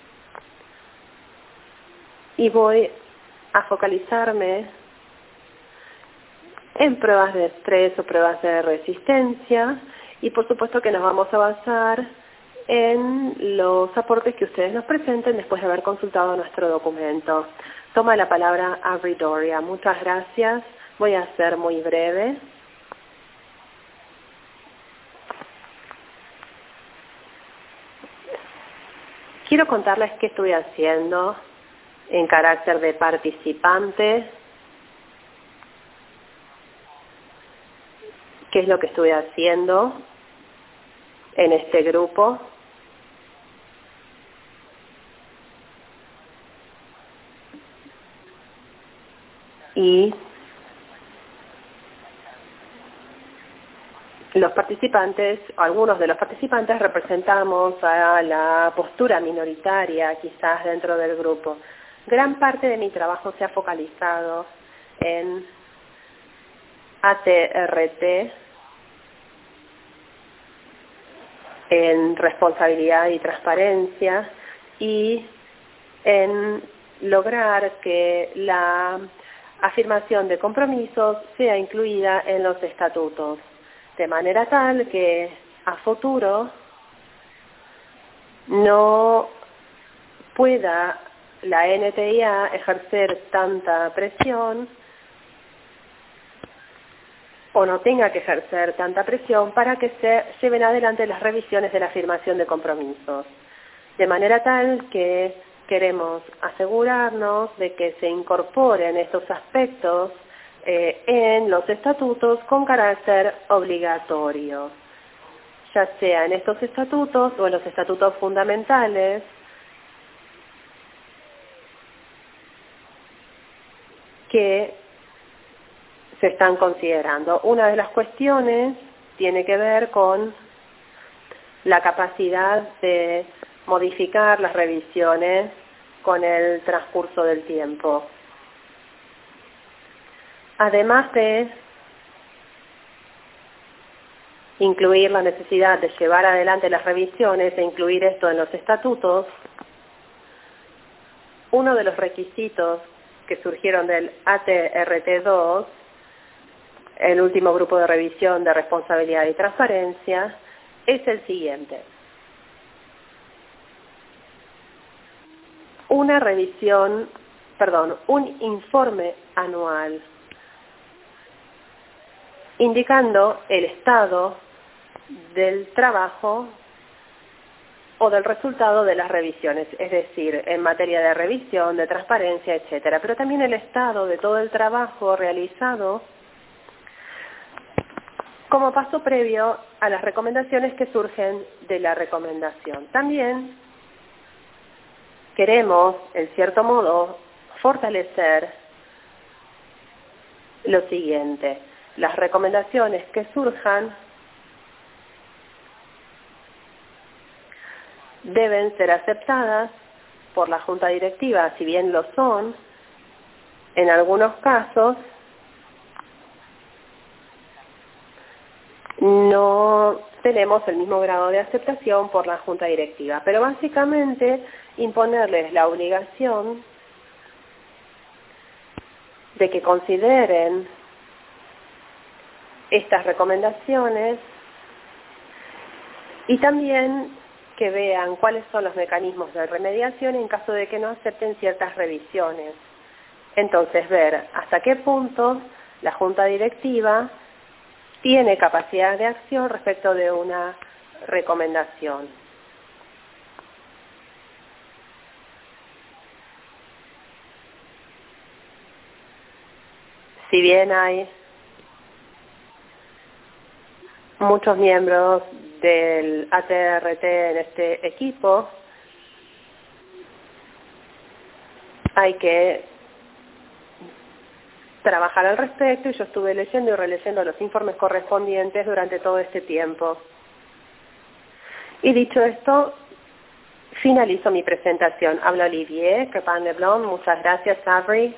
y voy a focalizarme en pruebas de estrés o pruebas de resistencia y por supuesto que nos vamos a basar en los aportes que ustedes nos presenten después de haber consultado nuestro documento. Toma la palabra Avery Doria. Muchas gracias. Voy a ser muy breve. quiero contarles qué estoy haciendo en carácter de participante, qué es lo que estoy haciendo en este grupo. Y los participantes, algunos de los participantes representamos a la postura minoritaria quizás dentro del grupo. Gran parte de mi trabajo se ha focalizado en A T R T, en responsabilidad y transparencia y en lograr que la afirmación de compromisos sea incluida en los estatutos, de manera tal que a futuro no pueda la N T I A ejercer tanta presión o no tenga que ejercer tanta presión para que se lleven adelante las revisiones de la afirmación de compromisos. De manera tal que queremos asegurarnos de que se incorporen estos aspectos eh, en los estatutos con carácter obligatorio, ya sea en estos estatutos o en los estatutos fundamentales, que se están considerando. Una de las cuestiones tiene que ver con la capacidad de modificar las revisiones con el transcurso del tiempo. Además de incluir la necesidad de llevar adelante las revisiones e incluir esto en los estatutos, uno de los requisitos que surgieron del A T R T dos, el último grupo de revisión de responsabilidad y transparencia, es el siguiente. Una revisión, perdón, un informe anual indicando el estado del trabajo o del resultado de las revisiones, es decir, en materia de revisión, de transparencia, etcétera, pero también el estado de todo el trabajo realizado como paso previo a las recomendaciones que surgen de la recomendación. También queremos, en cierto modo, fortalecer lo siguiente: las recomendaciones que surjan deben ser aceptadas por la Junta Directiva, si bien lo son, en algunos casos no tenemos el mismo grado de aceptación por la Junta Directiva, pero básicamente imponerles la obligación de que consideren estas recomendaciones y también que vean cuáles son los mecanismos de remediación en caso de que no acepten ciertas revisiones. Entonces, ver hasta qué punto la Junta Directiva tiene capacidad de acción respecto de una recomendación. Si bien hay muchos miembros del A T R T en este equipo, hay que trabajar al respecto y yo estuve leyendo y releyendo los informes correspondientes durante todo este tiempo. Y dicho esto, finalizo mi presentación. Habla Olivier Crepin-Leblond. Muchas gracias, Avery.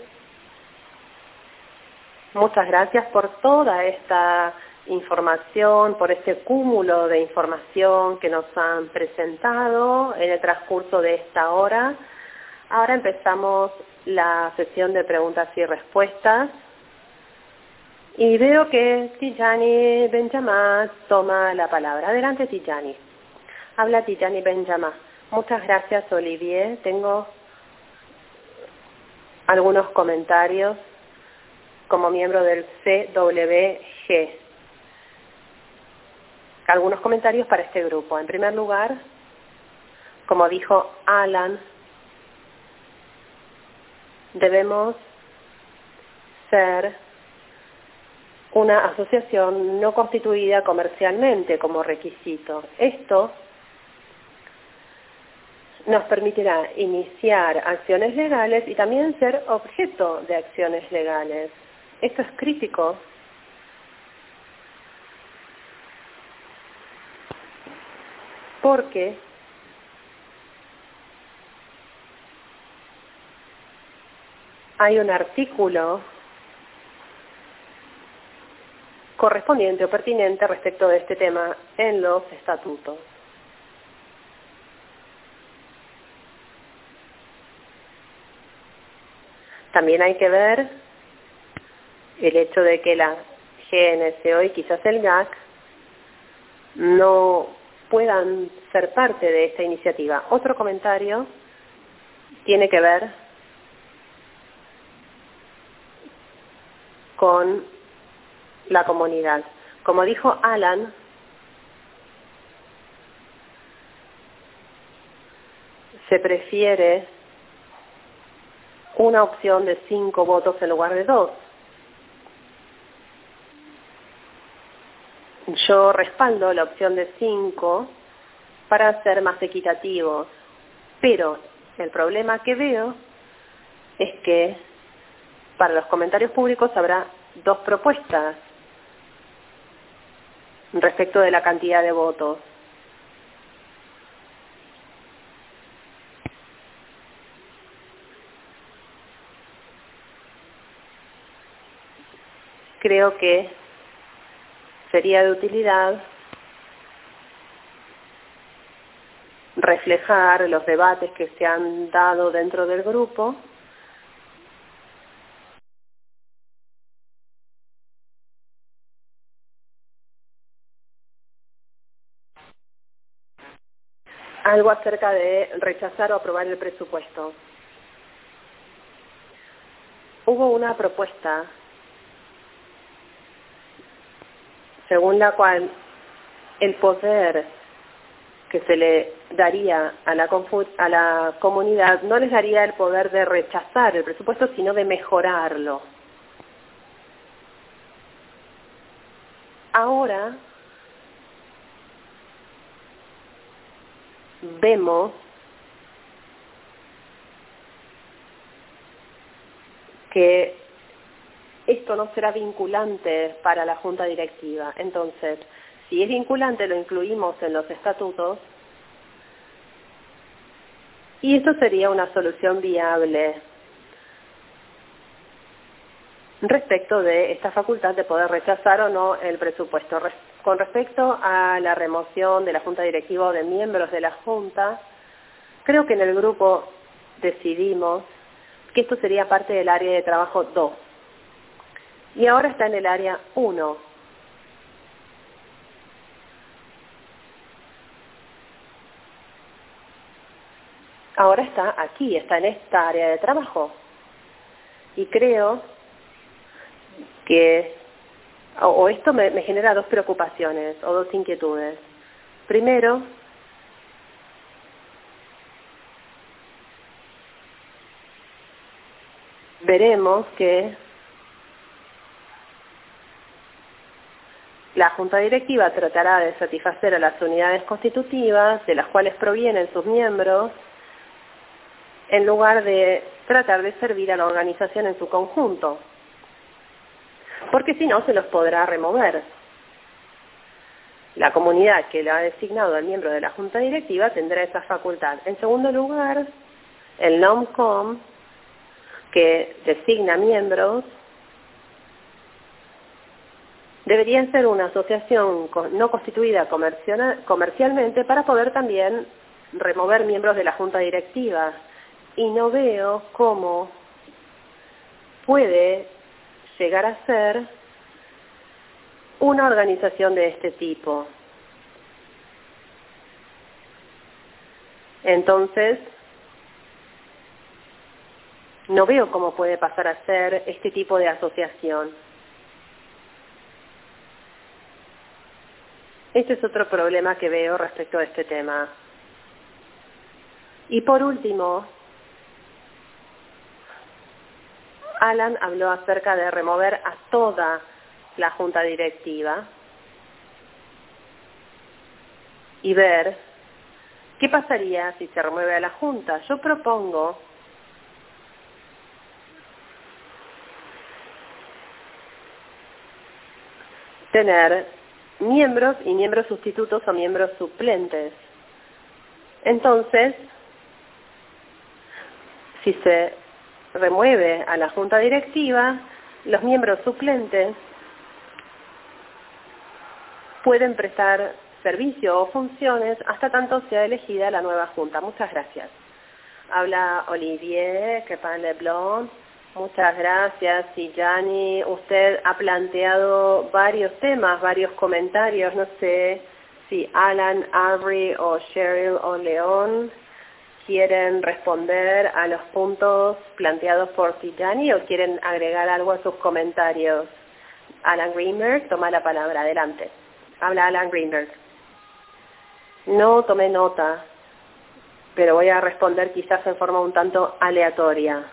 Muchas gracias por toda esta información, por este cúmulo de información que nos han presentado en el transcurso de esta hora. Ahora empezamos la sesión de preguntas y respuestas. Y veo que Tijani Benjamá toma la palabra. Adelante, Tijani. Habla Tijani Benjamá. Muchas gracias, Olivier. Tengo algunos comentarios como miembro del C W G. Algunos comentarios para este grupo. En primer lugar, como dijo Alan, debemos ser una asociación no constituida comercialmente como requisito. Esto nos permitirá iniciar acciones legales y también ser objeto de acciones legales. Esto es crítico porque hay un artículo correspondiente o pertinente respecto de este tema en los estatutos. También hay que ver el hecho de que la G N C O y quizás el G A C no puedan ser parte de esta iniciativa. Otro comentario tiene que ver con la comunidad. Como dijo Alan, se prefiere una opción de cinco votos en lugar de dos. Yo respaldo la opción de cinco para ser más equitativos, pero el problema que veo es que para los comentarios públicos habrá dos propuestas respecto de la cantidad de votos. Creo que sería de utilidad reflejar los debates que se han dado dentro del grupo algo acerca de rechazar o aprobar el presupuesto. Hubo una propuesta según la cual el poder que se le daría a la, a la comunidad no les daría el poder de rechazar el presupuesto, sino de mejorarlo. Ahora vemos que esto no será vinculante para la Junta Directiva. Entonces, si es vinculante, lo incluimos en los estatutos y esto sería una solución viable respecto de esta facultad de poder rechazar o no el presupuesto. Con respecto a la remoción de la Junta Directiva o de miembros de la Junta, creo que en el grupo decidimos que esto sería parte del área de trabajo dos. Y ahora está en el área uno. Ahora está aquí, está en esta área de trabajo. Y creo que, o, o esto me, me genera dos preocupaciones o dos inquietudes. Primero, veremos que la Junta Directiva tratará de satisfacer a las unidades constitutivas de las cuales provienen sus miembros, en lugar de tratar de servir a la organización en su conjunto, porque si no se los podrá remover. La comunidad que le ha designado al miembro de la Junta Directiva tendrá esa facultad. En segundo lugar, el NOMCOM, que designa miembros, debería ser una asociación no constituida comercialmente para poder también remover miembros de la Junta Directiva. Y no veo cómo puede llegar a ser una organización de este tipo. Entonces, no veo cómo puede pasar a ser este tipo de asociación. Este es otro problema que veo respecto a este tema. Y por último, Alan habló acerca de remover a toda la junta directiva y ver qué pasaría si se remueve a la junta. Yo propongo tener miembros y miembros sustitutos o miembros suplentes. Entonces, si se remueve a la junta directiva, los miembros suplentes pueden prestar servicio o funciones hasta tanto sea elegida la nueva junta. Muchas gracias. Habla Olivier Crespin-Leblond. Muchas gracias. Y Gianni, usted ha planteado varios temas, varios comentarios. No sé si Alan, Avery o Cheryl o León quieren responder a los puntos planteados por Tijani o quieren agregar algo a sus comentarios. Alan Greenberg, toma la palabra. Adelante. Habla Alan Greenberg. No tomé nota, pero voy a responder quizás en forma un tanto aleatoria.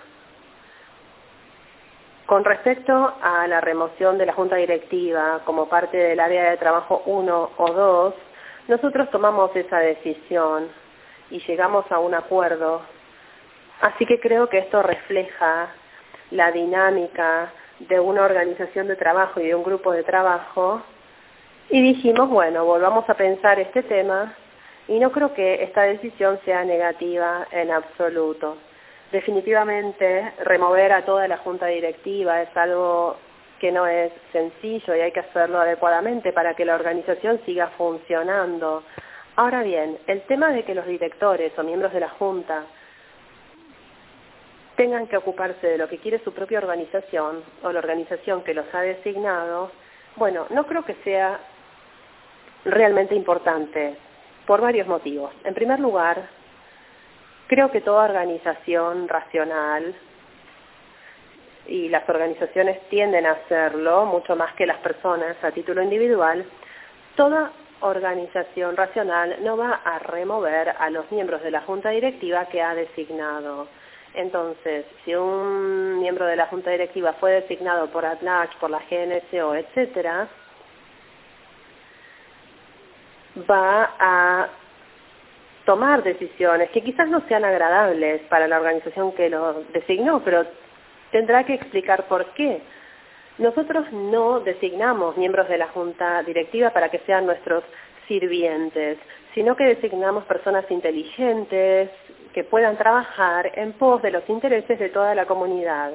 Con respecto a la remoción de la Junta Directiva como parte del área de trabajo uno o dos, nosotros tomamos esa decisión y llegamos a un acuerdo. Así que creo que esto refleja la dinámica de una organización de trabajo y de un grupo de trabajo. Y dijimos, bueno, volvamos a pensar este tema y no creo que esta decisión sea negativa en absoluto. Definitivamente, remover a toda la junta directiva es algo que no es sencillo y hay que hacerlo adecuadamente para que la organización siga funcionando. Ahora bien, el tema de que los directores o miembros de la junta tengan que ocuparse de lo que quiere su propia organización o la organización que los ha designado, bueno, no creo que sea realmente importante por varios motivos. En primer lugar, creo que toda organización racional, y las organizaciones tienden a hacerlo mucho más que las personas a título individual, toda organización racional no va a remover a los miembros de la junta directiva que ha designado. Entonces, si un miembro de la junta directiva fue designado por A T N A C, por la G N S O, etcétera, va a tomar decisiones que quizás no sean agradables para la organización que lo designó, pero tendrá que explicar por qué. Nosotros no designamos miembros de la junta directiva para que sean nuestros sirvientes, sino que designamos personas inteligentes que puedan trabajar en pos de los intereses de toda la comunidad.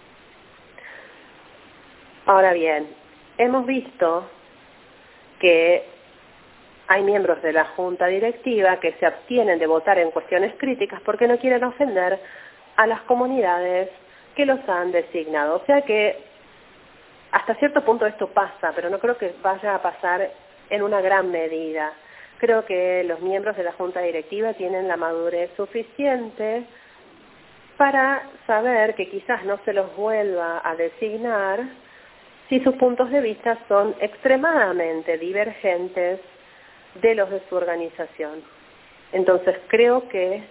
Ahora bien, hemos visto que hay miembros de la junta directiva que se abstienen de votar en cuestiones críticas porque no quieren ofender a las comunidades que los han designado. O sea que hasta cierto punto esto pasa, pero no creo que vaya a pasar en una gran medida. Creo que los miembros de la junta directiva tienen la madurez suficiente para saber que quizás no se los vuelva a designar si sus puntos de vista son extremadamente divergentes de los de su organización. Entonces creo que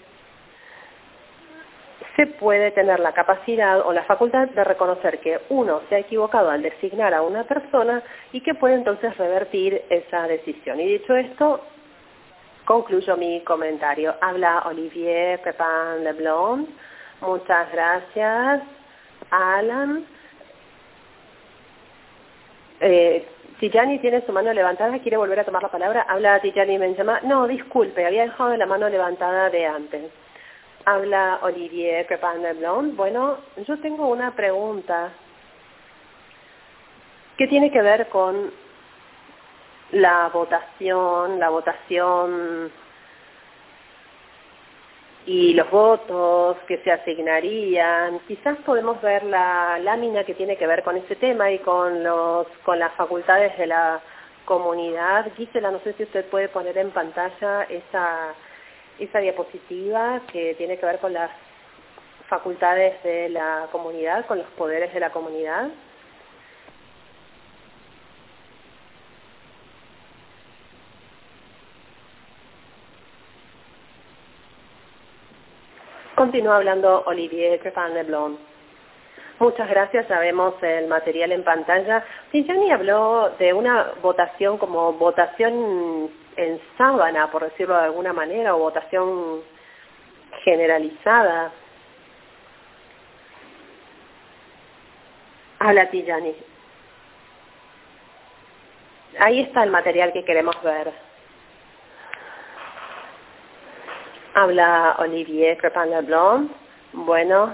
se puede tener la capacidad o la facultad de reconocer que uno se ha equivocado al designar a una persona y que puede entonces revertir esa decisión. Y dicho esto, concluyo mi comentario. Habla Olivier Crespin-Leblond. Muchas gracias, Alan. Eh, Tijani tiene su mano levantada, quiere volver a tomar la palabra. Habla Tijani Benjamín. No, disculpe, había dejado la mano levantada de antes. Habla Olivier Crespin-Leblond. Bueno, yo tengo una pregunta que tiene que ver con la votación, la votación y los votos que se asignarían. Quizás podemos ver la lámina que tiene que ver con ese tema y con los con las facultades de la comunidad. Gisela, no sé si usted puede poner en pantalla esa, esa diapositiva que tiene que ver con las facultades de la comunidad, con los poderes de la comunidad. Continúa hablando Olivier Crépin-Leblond. Muchas gracias, ya vemos el material en pantalla. Tijani habló de una votación como votación en sábana, por decirlo de alguna manera, o votación generalizada. Habla Tijani. Ahí está el material que queremos ver. Habla Olivier Crépin-Leblond. Bueno,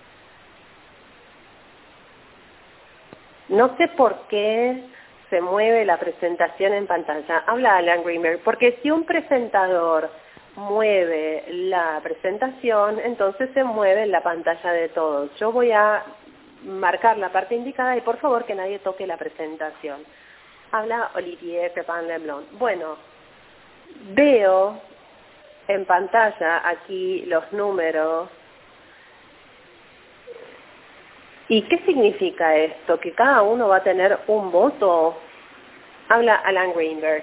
no sé por qué se mueve la presentación en pantalla. Habla Alan Greenberg, porque si un presentador mueve la presentación, entonces se mueve en la pantalla de todos. Yo voy a marcar la parte indicada y por favor que nadie toque la presentación. Habla Olivier Crépin-Leblond. Bueno, veo en pantalla aquí los números. ¿Y qué significa esto? ¿Que cada uno va a tener un voto? Habla Alan Greenberg.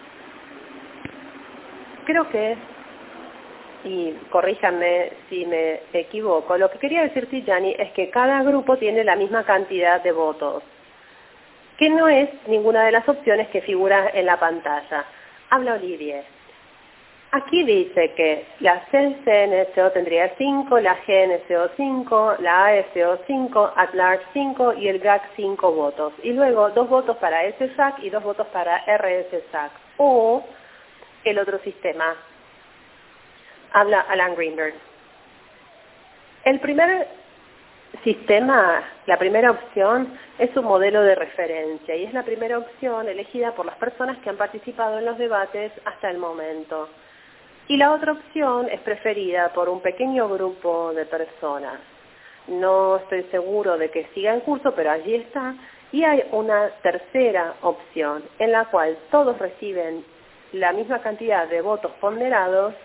Creo que, y corríjanme si me equivoco, lo que quería decir Tijani es que cada grupo tiene la misma cantidad de votos, que no es ninguna de las opciones que figura en la pantalla. Habla Olivier. Aquí dice que la C N S O tendría cinco, la G N S O cinco, la A S O cinco, At Large cinco y el G A C cinco votos. Y luego dos votos para S S A C y dos votos para R S S A C. O el otro sistema. Habla Alan Greenberg. El primer sistema, la primera opción, es un modelo de referencia y es la primera opción elegida por las personas que han participado en los debates hasta el momento. Y la otra opción es preferida por un pequeño grupo de personas. No estoy seguro de que siga en curso, pero allí está. Y hay una tercera opción en la cual todos reciben la misma cantidad de votos ponderados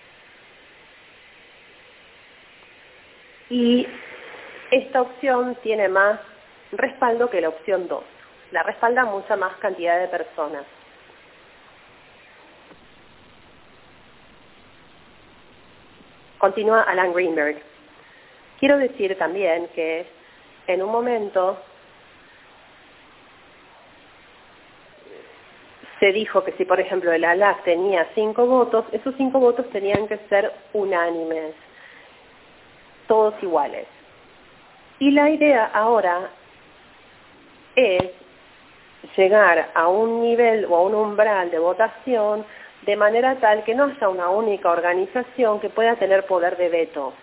y esta opción tiene más respaldo que la opción dos. La respalda mucha más cantidad de personas. Continúa Alan Greenberg. Quiero decir también que en un momento se dijo que si, por ejemplo, el A L A C tenía cinco votos, esos cinco votos tenían que ser unánimes, todos iguales. Y la idea ahora es llegar a un nivel o a un umbral de votación de manera tal que no haya una única organización que pueda tener poder de veto.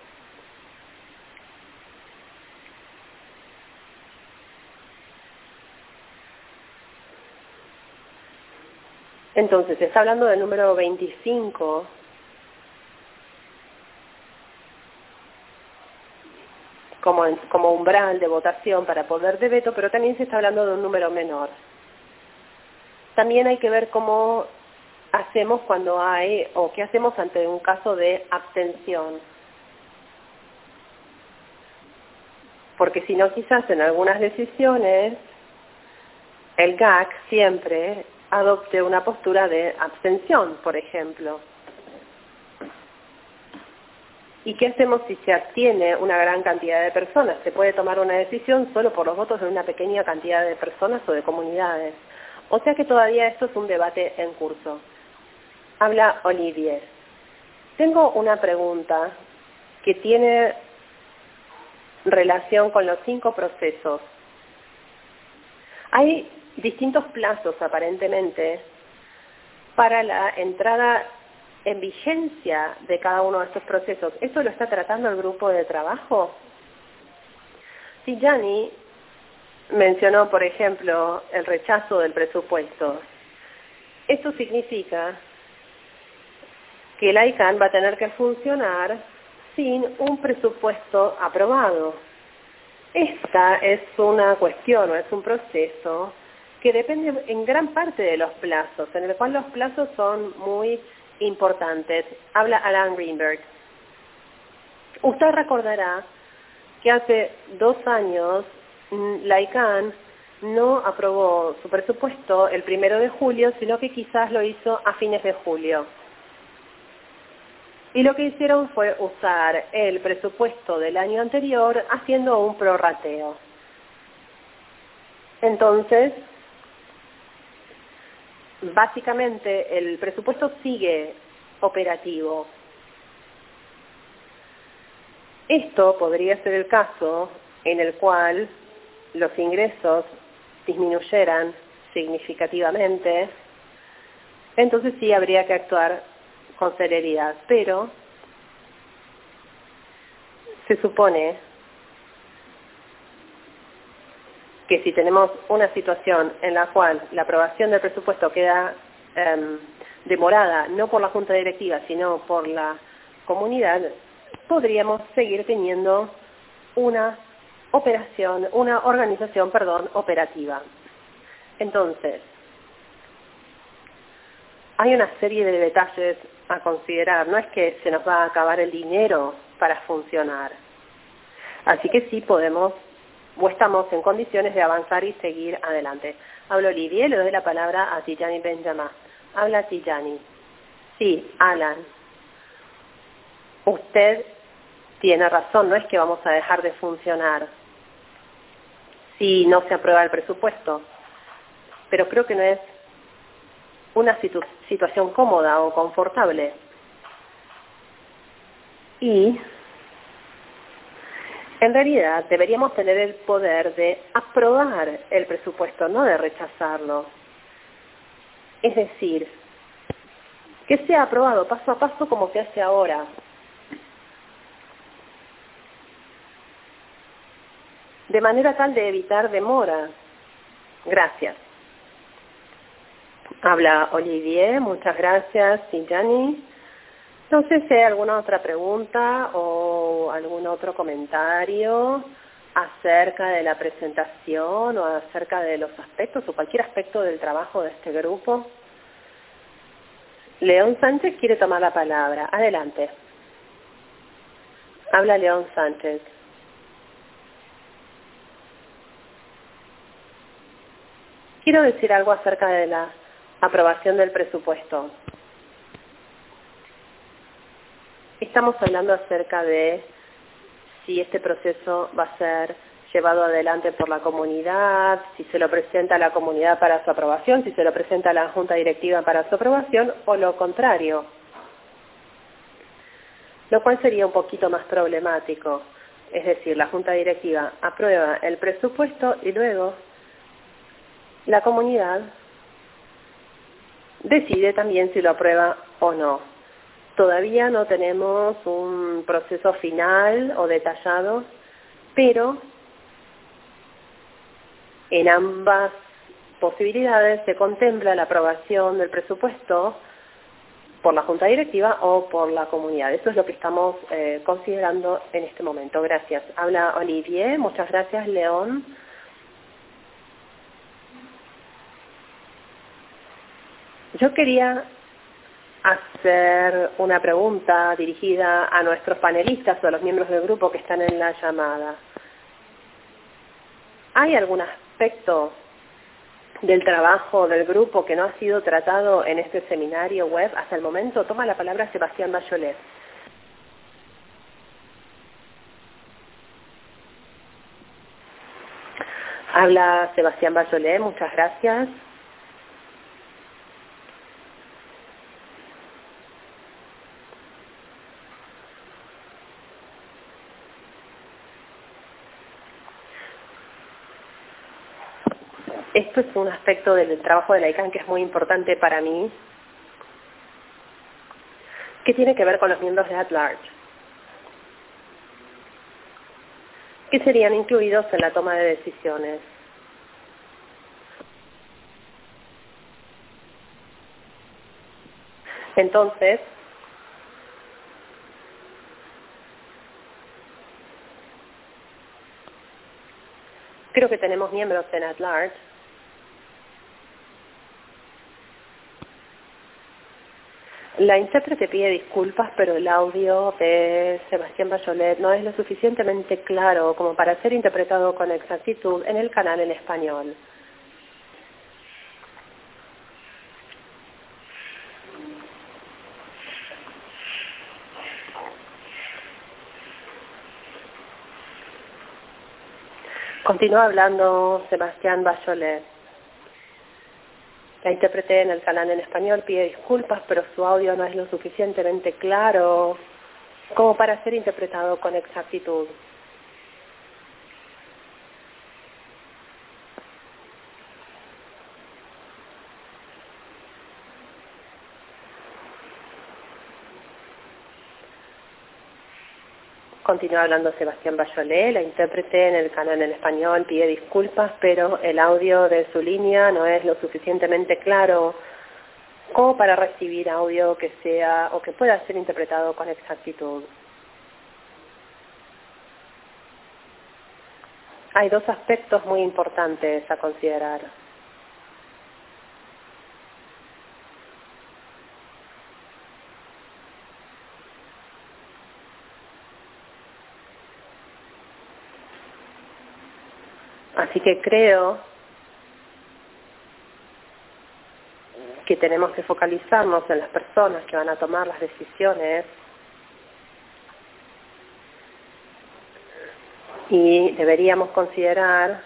Entonces, se está hablando del número veinticinco, como, como umbral de votación para poder de veto, pero también se está hablando de un número menor. También hay que ver cómo hacemos cuando hay, o qué hacemos ante un caso de abstención. Porque si no, quizás en algunas decisiones el G A C siempre adopte una postura de abstención, por ejemplo. ¿Y qué hacemos si se abstiene una gran cantidad de personas? Se puede tomar una decisión solo por los votos de una pequeña cantidad de personas o de comunidades. O sea que todavía esto es un debate en curso. Habla Olivier. Tengo una pregunta que tiene relación con los cinco procesos. Hay distintos plazos, aparentemente, para la entrada en vigencia de cada uno de estos procesos. ¿Esto lo está tratando el grupo de trabajo? Tijani mencionó, por ejemplo, el rechazo del presupuesto. Esto significa que el I C A N va a tener que funcionar sin un presupuesto aprobado. Esta es una cuestión o es un proceso que depende en gran parte de los plazos, en el cual los plazos son muy importantes. Habla Alan Greenberg. Usted recordará que hace dos años la I C A N no aprobó su presupuesto el primero de julio, sino que quizás lo hizo a fines de julio. Y lo que hicieron fue usar el presupuesto del año anterior haciendo un prorrateo. Entonces, básicamente el presupuesto sigue operativo. Esto podría ser el caso en el cual los ingresos disminuyeran significativamente, entonces sí habría que actuar con celeridad, pero se supone que si tenemos una situación en la cual la aprobación del presupuesto queda eh, demorada, no por la Junta Directiva, sino por la comunidad, podríamos seguir teniendo una operación, una organización, perdón, operativa. Entonces, hay una serie de detalles a considerar. No es que se nos va a acabar el dinero para funcionar. Así que sí podemos, o estamos en condiciones de avanzar y seguir adelante. Hablo Olivia, le doy la palabra a Tijani Benjamin. Habla Tijani. Sí, Alan. Usted tiene razón, no es que vamos a dejar de funcionar si no se aprueba el presupuesto. Pero creo que no es una situ situación cómoda o confortable. Y en realidad deberíamos tener el poder de aprobar el presupuesto, no de rechazarlo. Es decir, que sea aprobado paso a paso como se hace ahora. De manera tal de evitar demora. Gracias. Habla Olivier, muchas gracias, Tijani. No sé si hay alguna otra pregunta o algún otro comentario acerca de la presentación o acerca de los aspectos o cualquier aspecto del trabajo de este grupo. León Sánchez quiere tomar la palabra. Adelante. Habla León Sánchez. Quiero decir algo acerca de la aprobación del presupuesto. Estamos hablando acerca de si este proceso va a ser llevado adelante por la comunidad, si se lo presenta a la comunidad para su aprobación, si se lo presenta a la Junta Directiva para su aprobación o lo contrario, lo cual sería un poquito más problemático. Es decir, la Junta Directiva aprueba el presupuesto y luego la comunidad decide también si lo aprueba o no. Todavía no tenemos un proceso final o detallado, pero en ambas posibilidades se contempla la aprobación del presupuesto por la Junta Directiva o por la comunidad. Eso es lo que estamos eh, considerando en este momento. Gracias. Habla Olivier. Muchas gracias, León. Yo quería hacer una pregunta dirigida a nuestros panelistas o a los miembros del grupo que están en la llamada. ¿Hay algún aspecto del trabajo del grupo que no ha sido tratado en este seminario web hasta el momento? Toma la palabra Sebastián Bayolet. Habla Sebastián Bayolet, muchas gracias. Esto es un aspecto del trabajo de la I C A N que es muy importante para mí, que tiene que ver con los miembros de At Large, que serían incluidos en la toma de decisiones. Entonces, creo que tenemos miembros en At Large La intérprete pide disculpas, pero el audio de Sebastián Bayolet no es lo suficientemente claro como para ser interpretado con exactitud en el canal en español. Continúa hablando Sebastián Bacholet. La intérprete en el canal en español pide disculpas, pero su audio no es lo suficientemente claro como para ser interpretado con exactitud. Continúa hablando Sebastián Bacholet, la intérprete en el canal en español pide disculpas, pero el audio de su línea no es lo suficientemente claro como para recibir audio que sea o que pueda ser interpretado con exactitud. Hay dos aspectos muy importantes a considerar. Así que creo que tenemos que focalizarnos en las personas que van a tomar las decisiones y deberíamos considerar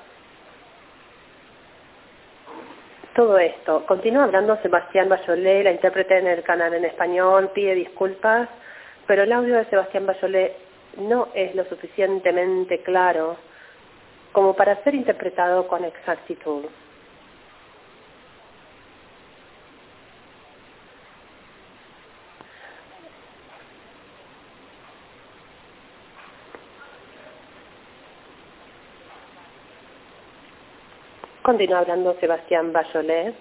todo esto. Continúa hablando Sebastián Bacholet, la intérprete en el canal en español, pide disculpas, pero el audio de Sebastián Bacholet no es lo suficientemente claro como para ser interpretado con exactitud. Continúa hablando Sebastián Bacholet.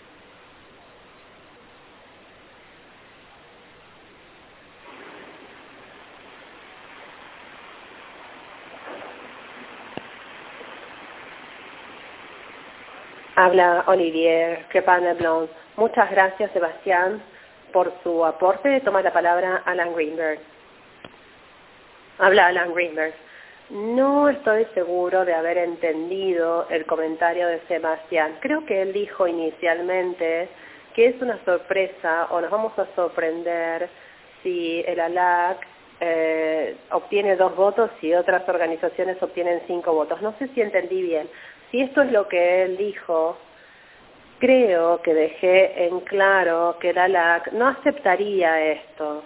Habla Olivier Crepin-Leblanc. Muchas gracias, Sebastián, por su aporte. Toma la palabra Alan Greenberg. Habla Alan Greenberg. No estoy seguro de haber entendido el comentario de Sebastián. Creo que él dijo inicialmente que es una sorpresa o nos vamos a sorprender si el ALAC eh, obtiene dos votos y otras organizaciones obtienen cinco votos. No sé si entendí bien. Si esto es lo que él dijo, creo que dejé en claro que el ALAC no aceptaría esto.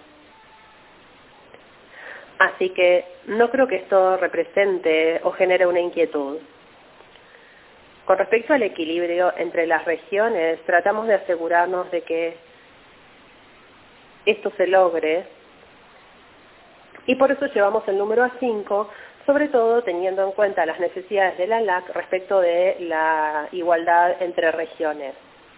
Así que no creo que esto represente o genere una inquietud. Con respecto al equilibrio entre las regiones, tratamos de asegurarnos de que esto se logre y por eso llevamos el número a cinco, sobre todo teniendo en cuenta las necesidades de la ALAC respecto de la igualdad entre regiones.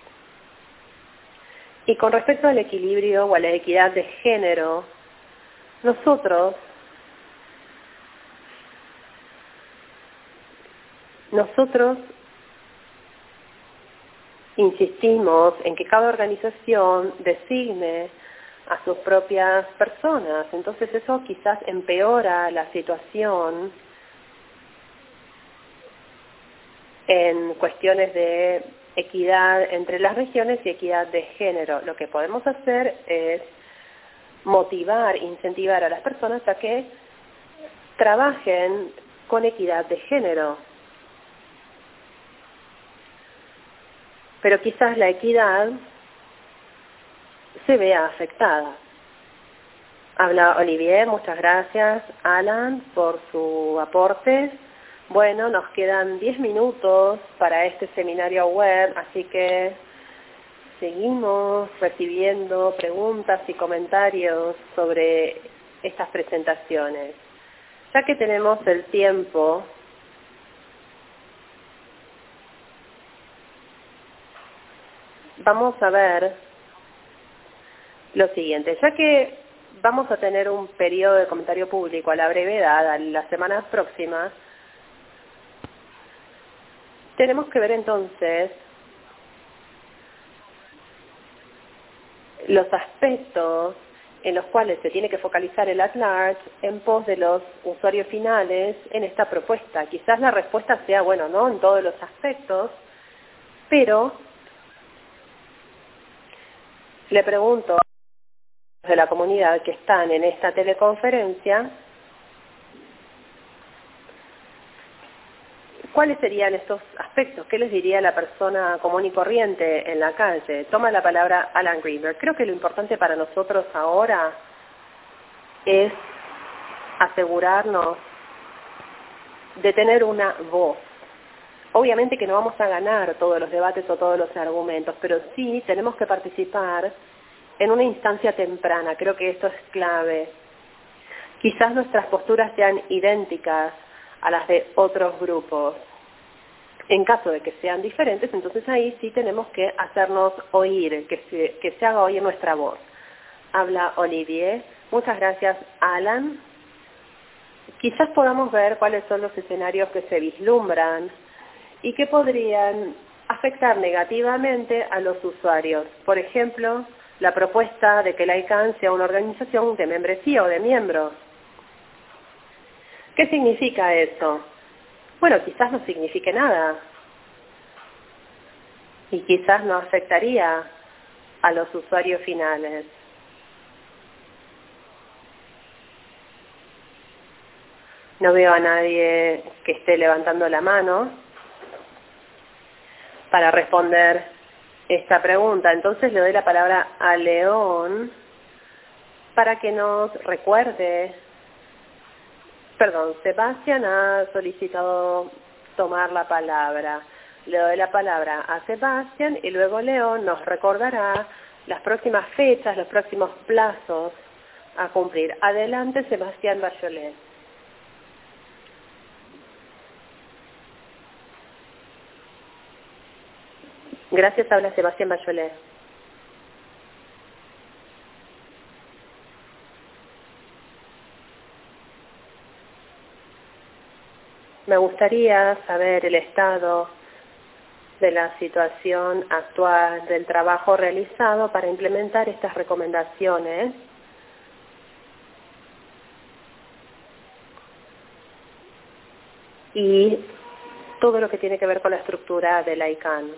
Y con respecto al equilibrio o a la equidad de género, nosotros, nosotros insistimos en que cada organización designe a sus propias personas. Entonces eso quizás empeora la situación en cuestiones de equidad entre las regiones y equidad de género. Lo que podemos hacer es motivar, incentivar a las personas a que trabajen con equidad de género. Pero quizás la equidad se vea afectada. Habla Olivier, muchas gracias Alan por su aporte. Bueno, nos quedan diez minutos para este seminario web, así que seguimos recibiendo preguntas y comentarios sobre estas presentaciones. Ya que tenemos el tiempo, vamos a ver lo siguiente. Ya que vamos a tener un periodo de comentario público a la brevedad, a las semanas próximas, tenemos que ver entonces los aspectos en los cuales se tiene que focalizar el at-large en pos de los usuarios finales en esta propuesta. Quizás la respuesta sea, bueno, no en todos los aspectos, pero le pregunto a de la comunidad que están en esta teleconferencia ¿cuáles serían estos aspectos? ¿Qué les diría la persona común y corriente en la calle? Toma la palabra Alan Greenberg. Creo que lo importante para nosotros ahora es asegurarnos de tener una voz. Obviamente que no vamos a ganar todos los debates o todos los argumentos, pero sí tenemos que participar en una instancia temprana. Creo que esto es clave. Quizás nuestras posturas sean idénticas a las de otros grupos. En caso de que sean diferentes, entonces ahí sí tenemos que hacernos oír, que se, que se haga oír nuestra voz. Habla Olivier. Muchas gracias, Alan. Quizás podamos ver cuáles son los escenarios que se vislumbran y que podrían afectar negativamente a los usuarios. Por ejemplo, la propuesta de que la I C A N sea una organización de membresía o de miembros. ¿Qué significa eso? Bueno, quizás no signifique nada y quizás no afectaría a los usuarios finales. No veo a nadie que esté levantando la mano para responder esta pregunta. Entonces le doy la palabra a León para que nos recuerde. Perdón, Sebastián ha solicitado tomar la palabra. Le doy la palabra a Sebastián y luego León nos recordará las próximas fechas, los próximos plazos a cumplir. Adelante, Sebastián Bachelet. Gracias, habla Sebastián Bachelet. Me gustaría saber el estado de la situación actual del trabajo realizado para implementar estas recomendaciones y todo lo que tiene que ver con la estructura de la I C A N.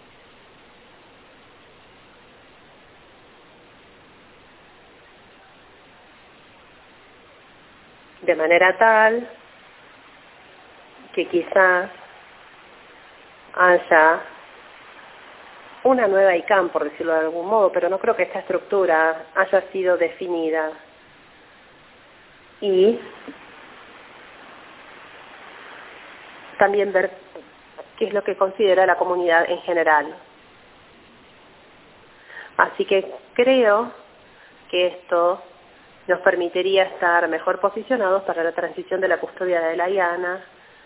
De manera tal que quizás haya una nueva I C A N, por decirlo de algún modo, pero no creo que esta estructura haya sido definida. Y también ver qué es lo que considera la comunidad en general. Así que creo que esto nos permitiría estar mejor posicionados para la transición de la custodia de la I A N A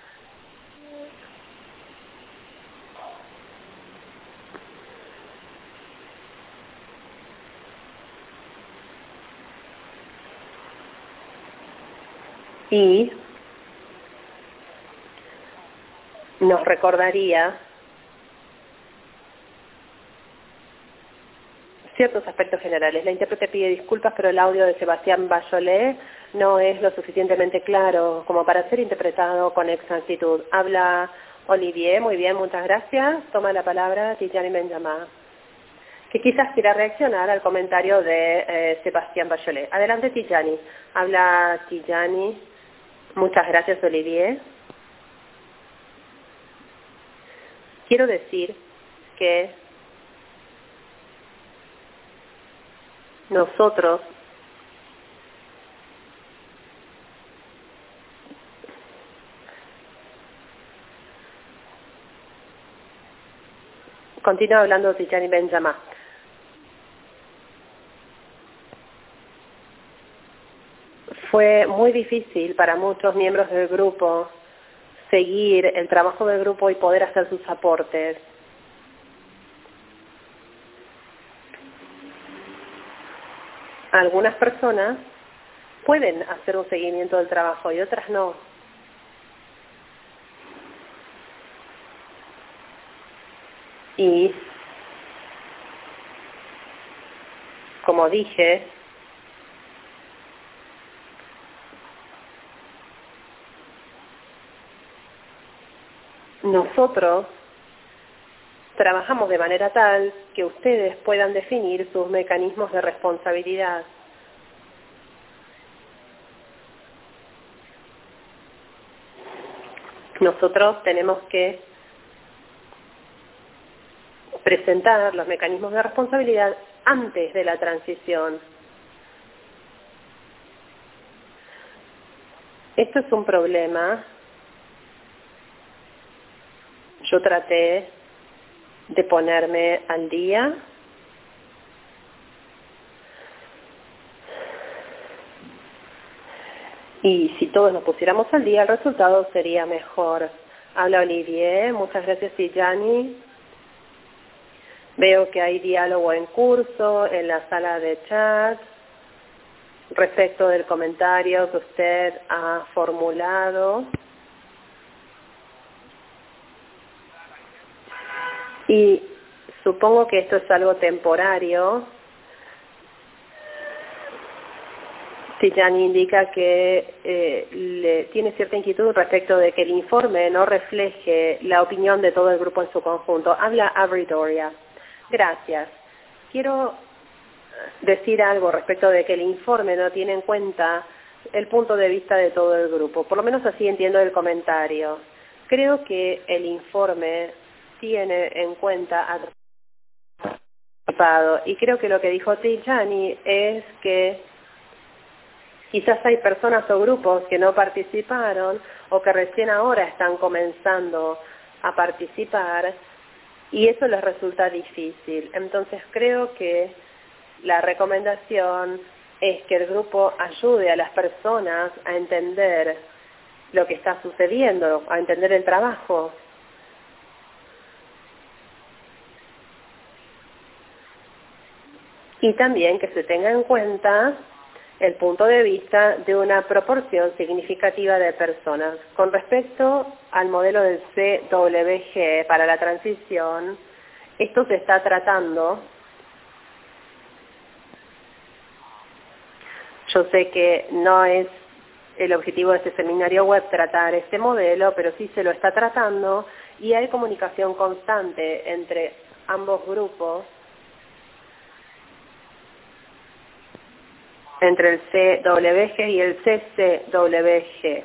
y nos recordaría ciertos aspectos generales. La intérprete pide disculpas, pero el audio de Sebastián Bachelet no es lo suficientemente claro como para ser interpretado con exactitud. Habla Olivier, muy bien, muchas gracias. Toma la palabra Tijani Benjamá, que quizás quiera reaccionar al comentario de eh, Sebastián Bachelet. Adelante, Tijani. Habla Tijani. Muchas gracias, Olivier. Quiero decir que nosotros continúa hablando Tijani Benjamá. Fue muy difícil para muchos miembros del grupo seguir el trabajo del grupo y poder hacer sus aportes. Algunas personas pueden hacer un seguimiento del trabajo y otras no. Y, como dije, nosotros trabajamos de manera tal que ustedes puedan definir sus mecanismos de responsabilidad. nosotros tenemos que presentar los mecanismos de responsabilidad antes de la transición. Esto es un problema. Yo traté de ponerme al día. Y si todos nos pusiéramos al día, el resultado sería mejor. Habla Olivier, muchas gracias Tijani. Veo que hay diálogo en curso en la sala de chat respecto del comentario que usted ha formulado. Y supongo que esto es algo temporario. Tijani indica que eh, le tiene cierta inquietud respecto de que el informe no refleje la opinión de todo el grupo en su conjunto. Habla Abridoria. Gracias. Quiero decir algo respecto de que el informe no tiene en cuenta el punto de vista de todo el grupo. Por lo menos así entiendo el comentario. Creo que el informe tiene en cuenta a participado y creo que lo que dijo Tijani es que quizás hay personas o grupos que no participaron o que recién ahora están comenzando a participar y eso les resulta difícil. Entonces creo que la recomendación es que el grupo ayude a las personas a entender lo que está sucediendo, a entender el trabajo. Y también que se tenga en cuenta el punto de vista de una proporción significativa de personas. Con respecto al modelo del C W G para la transición, esto se está tratando. Yo sé que no es el objetivo de este seminario web tratar este modelo, pero sí se lo está tratando y hay comunicación constante entre ambos grupos, entre el C W G y el C C W G.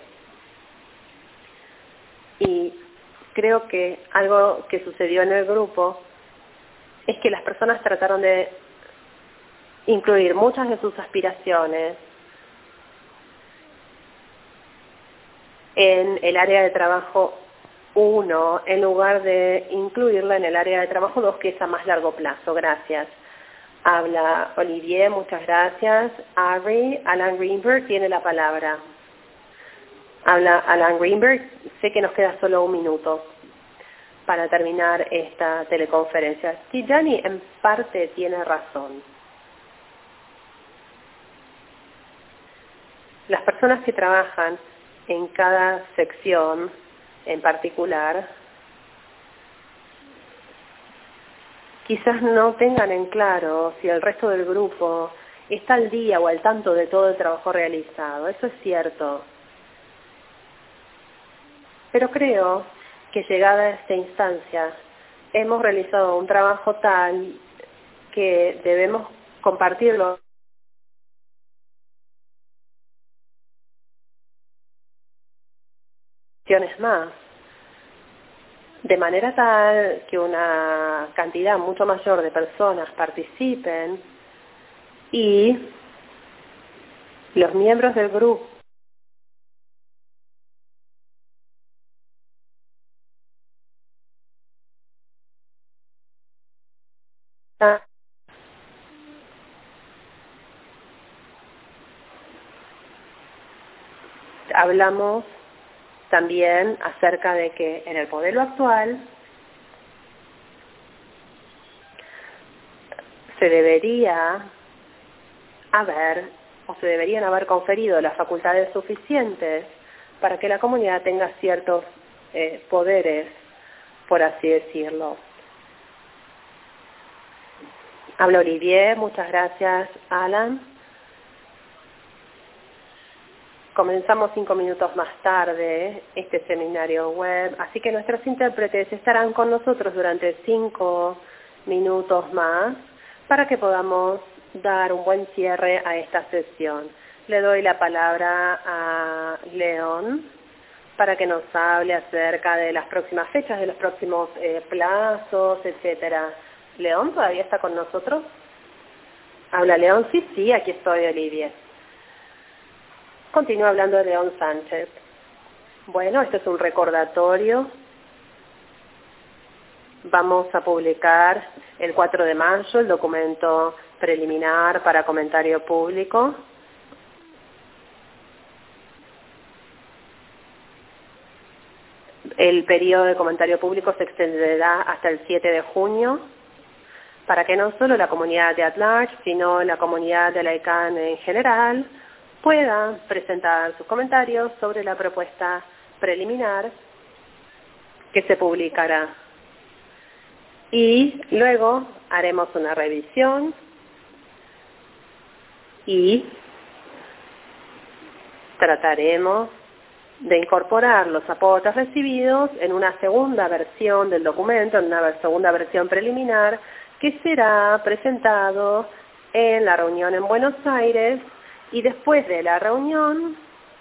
Y creo que algo que sucedió en el grupo es que las personas trataron de incluir muchas de sus aspiraciones en el área de trabajo uno en lugar de incluirla en el área de trabajo dos, que es a más largo plazo. Gracias. Habla Olivier, muchas gracias. Ari, Alan Greenberg tiene la palabra. Habla Alan Greenberg, sé que nos queda solo un minuto para terminar esta teleconferencia. Tijani en parte tiene razón. Las personas que trabajan en cada sección en particular quizás no tengan en claro si el resto del grupo está al día o al tanto de todo el trabajo realizado. Eso es cierto. Pero creo que llegada a esta instancia hemos realizado un trabajo tal que debemos compartirlo más, de manera tal que una cantidad mucho mayor de personas participen y los miembros del grupo hablamos también acerca de que en el modelo actual se debería haber o se deberían haber conferido las facultades suficientes para que la comunidad tenga ciertos eh, poderes, por así decirlo. Habla Olivier, muchas gracias, Alan. Comenzamos cinco minutos más tarde este seminario web, así que nuestros intérpretes estarán con nosotros durante cinco minutos más para que podamos dar un buen cierre a esta sesión. Le doy la palabra a León para que nos hable acerca de las próximas fechas, de los próximos eh, plazos, etcétera. ¿León todavía está con nosotros? ¿Habla León? Sí, sí, aquí estoy, Olivia. Continúa hablando de León Sánchez. Bueno, este es un recordatorio. Vamos a publicar el cuatro de mayo el documento preliminar para comentario público. El periodo de comentario público se extenderá hasta el siete de junio para que no solo la comunidad de at large, sino la comunidad de la I C A N en general pueda presentar sus comentarios sobre la propuesta preliminar que se publicará. Y luego haremos una revisión y trataremos de incorporar los aportes recibidos en una segunda versión del documento, en una segunda versión preliminar, que será presentado en la reunión en Buenos Aires, y después de la reunión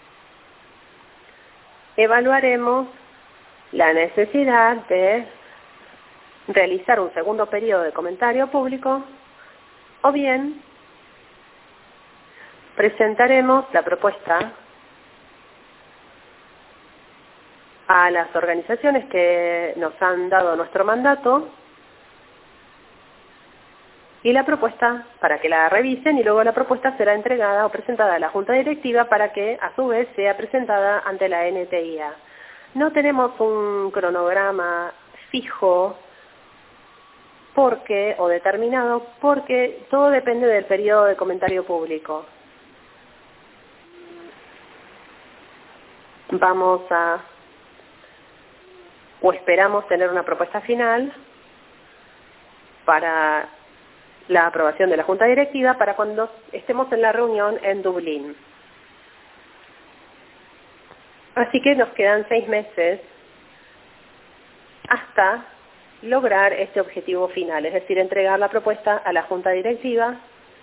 evaluaremos la necesidad de realizar un segundo periodo de comentario público, o bien presentaremos la propuesta a las organizaciones que nos han dado nuestro mandato y la propuesta para que la revisen, y luego la propuesta será entregada o presentada a la Junta Directiva para que a su vez sea presentada ante la N T I A. No tenemos un cronograma fijo porque o determinado porque todo depende del periodo de comentario público. Vamos a o esperamos tener una propuesta final para la aprobación de la Junta Directiva para cuando estemos en la reunión en Dublín. Así que nos quedan seis meses hasta lograr este objetivo final, es decir, entregar la propuesta a la Junta Directiva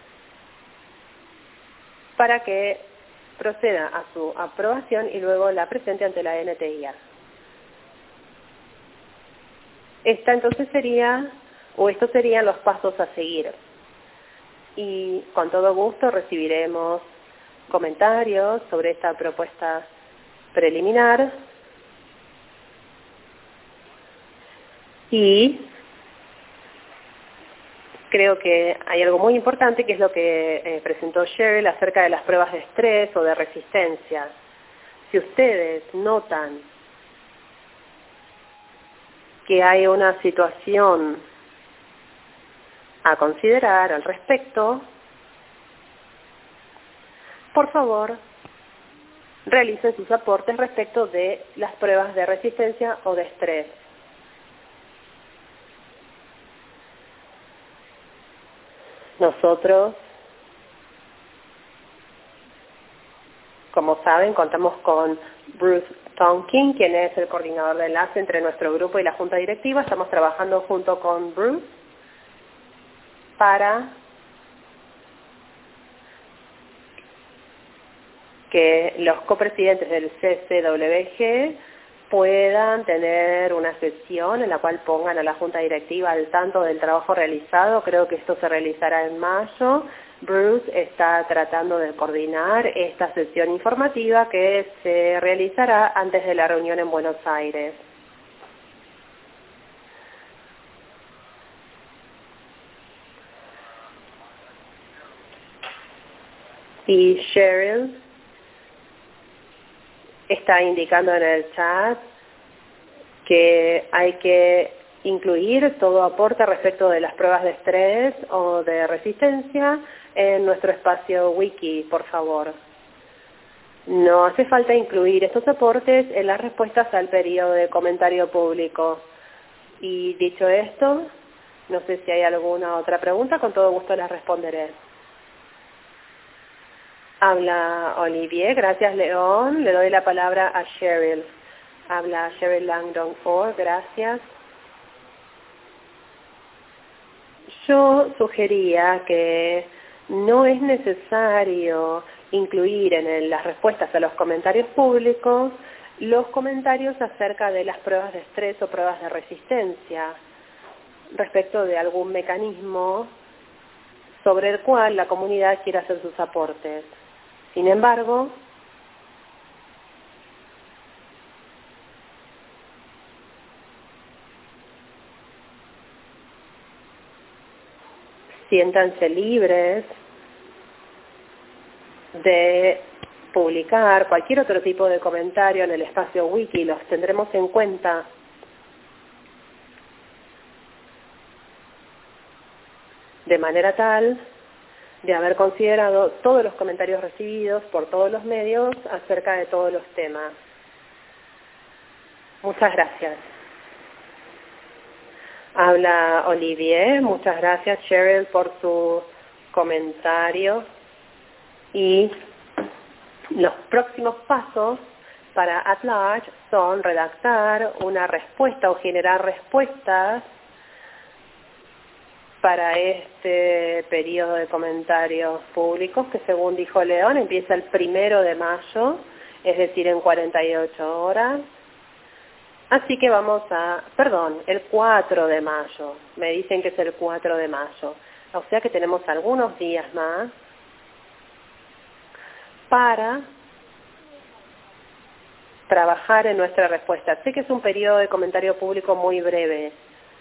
para que proceda a su aprobación y luego la presente ante la N T I A. Esta entonces sería, o estos serían los pasos a seguir. Y con todo gusto recibiremos comentarios sobre esta propuesta preliminar y creo que hay algo muy importante que es lo que eh, presentó Cheryl acerca de las pruebas de estrés o de resistencia. Si ustedes notan que hay una situación a considerar al respecto, por favor, realicen sus aportes respecto de las pruebas de resistencia o de estrés. Nosotros, como saben, contamos con Bruce Tonkin, quien es el coordinador de enlace entre nuestro grupo y la Junta Directiva. Estamos trabajando junto con Bruce para que los copresidentes del C C W G puedan tener una sesión en la cual pongan a la Junta Directiva al tanto del trabajo realizado. Creo que esto se realizará en mayo. Bruce está tratando de coordinar esta sesión informativa que se realizará antes de la reunión en Buenos Aires. Y Cheryl está indicando en el chat que hay que incluir todo aporte respecto de las pruebas de estrés o de resistencia en nuestro espacio wiki, por favor. No hace falta incluir estos aportes en las respuestas al periodo de comentario público. Y dicho esto, no sé si hay alguna otra pregunta, con todo gusto las responderé. Habla Olivier, gracias León. Le doy la palabra a Cheryl. Habla Cheryl Langdon Ford, gracias. Yo sugería que no es necesario incluir en el, las respuestas a los comentarios públicos los comentarios acerca de las pruebas de estrés o pruebas de resistencia, respecto de algún mecanismo sobre el cual la comunidad quiere hacer sus aportes. Sin embargo, siéntanse libres de publicar cualquier otro tipo de comentario en el espacio wiki, los tendremos en cuenta. De manera tal de haber considerado todos los comentarios recibidos por todos los medios acerca de todos los temas. Muchas gracias. Habla Olivier, muchas gracias Cheryl por su comentario. Y los próximos pasos para At Large son redactar una respuesta o generar respuestas para este periodo de comentarios públicos que, según dijo León, empieza el primero de mayo, es decir, en cuarenta y ocho horas. Así que vamos a, perdón, el cuatro de mayo, me dicen que es el cuatro de mayo, o sea que tenemos algunos días más para trabajar en nuestra respuesta. Sé que es un periodo de comentario público muy breve.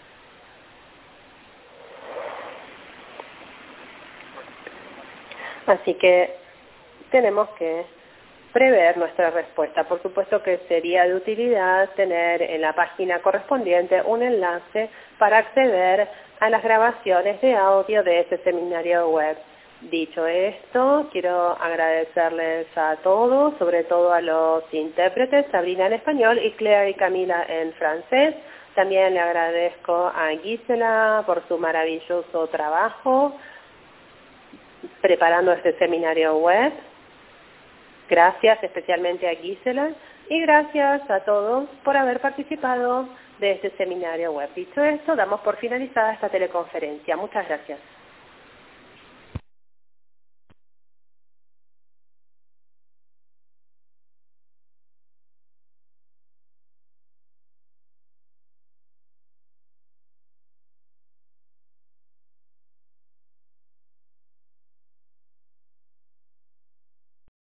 Así que tenemos que prever nuestra respuesta. Por supuesto que sería de utilidad tener en la página correspondiente un enlace para acceder a las grabaciones de audio de este seminario web. Dicho esto, quiero agradecerles a todos, sobre todo a los intérpretes, Sabrina en español y Claire y Camila en francés. También le agradezco a Gisela por su maravilloso trabajo preparando este seminario web. Gracias especialmente a Gisela y gracias a todos por haber participado de este seminario web. Dicho esto, damos por finalizada esta teleconferencia. Muchas gracias.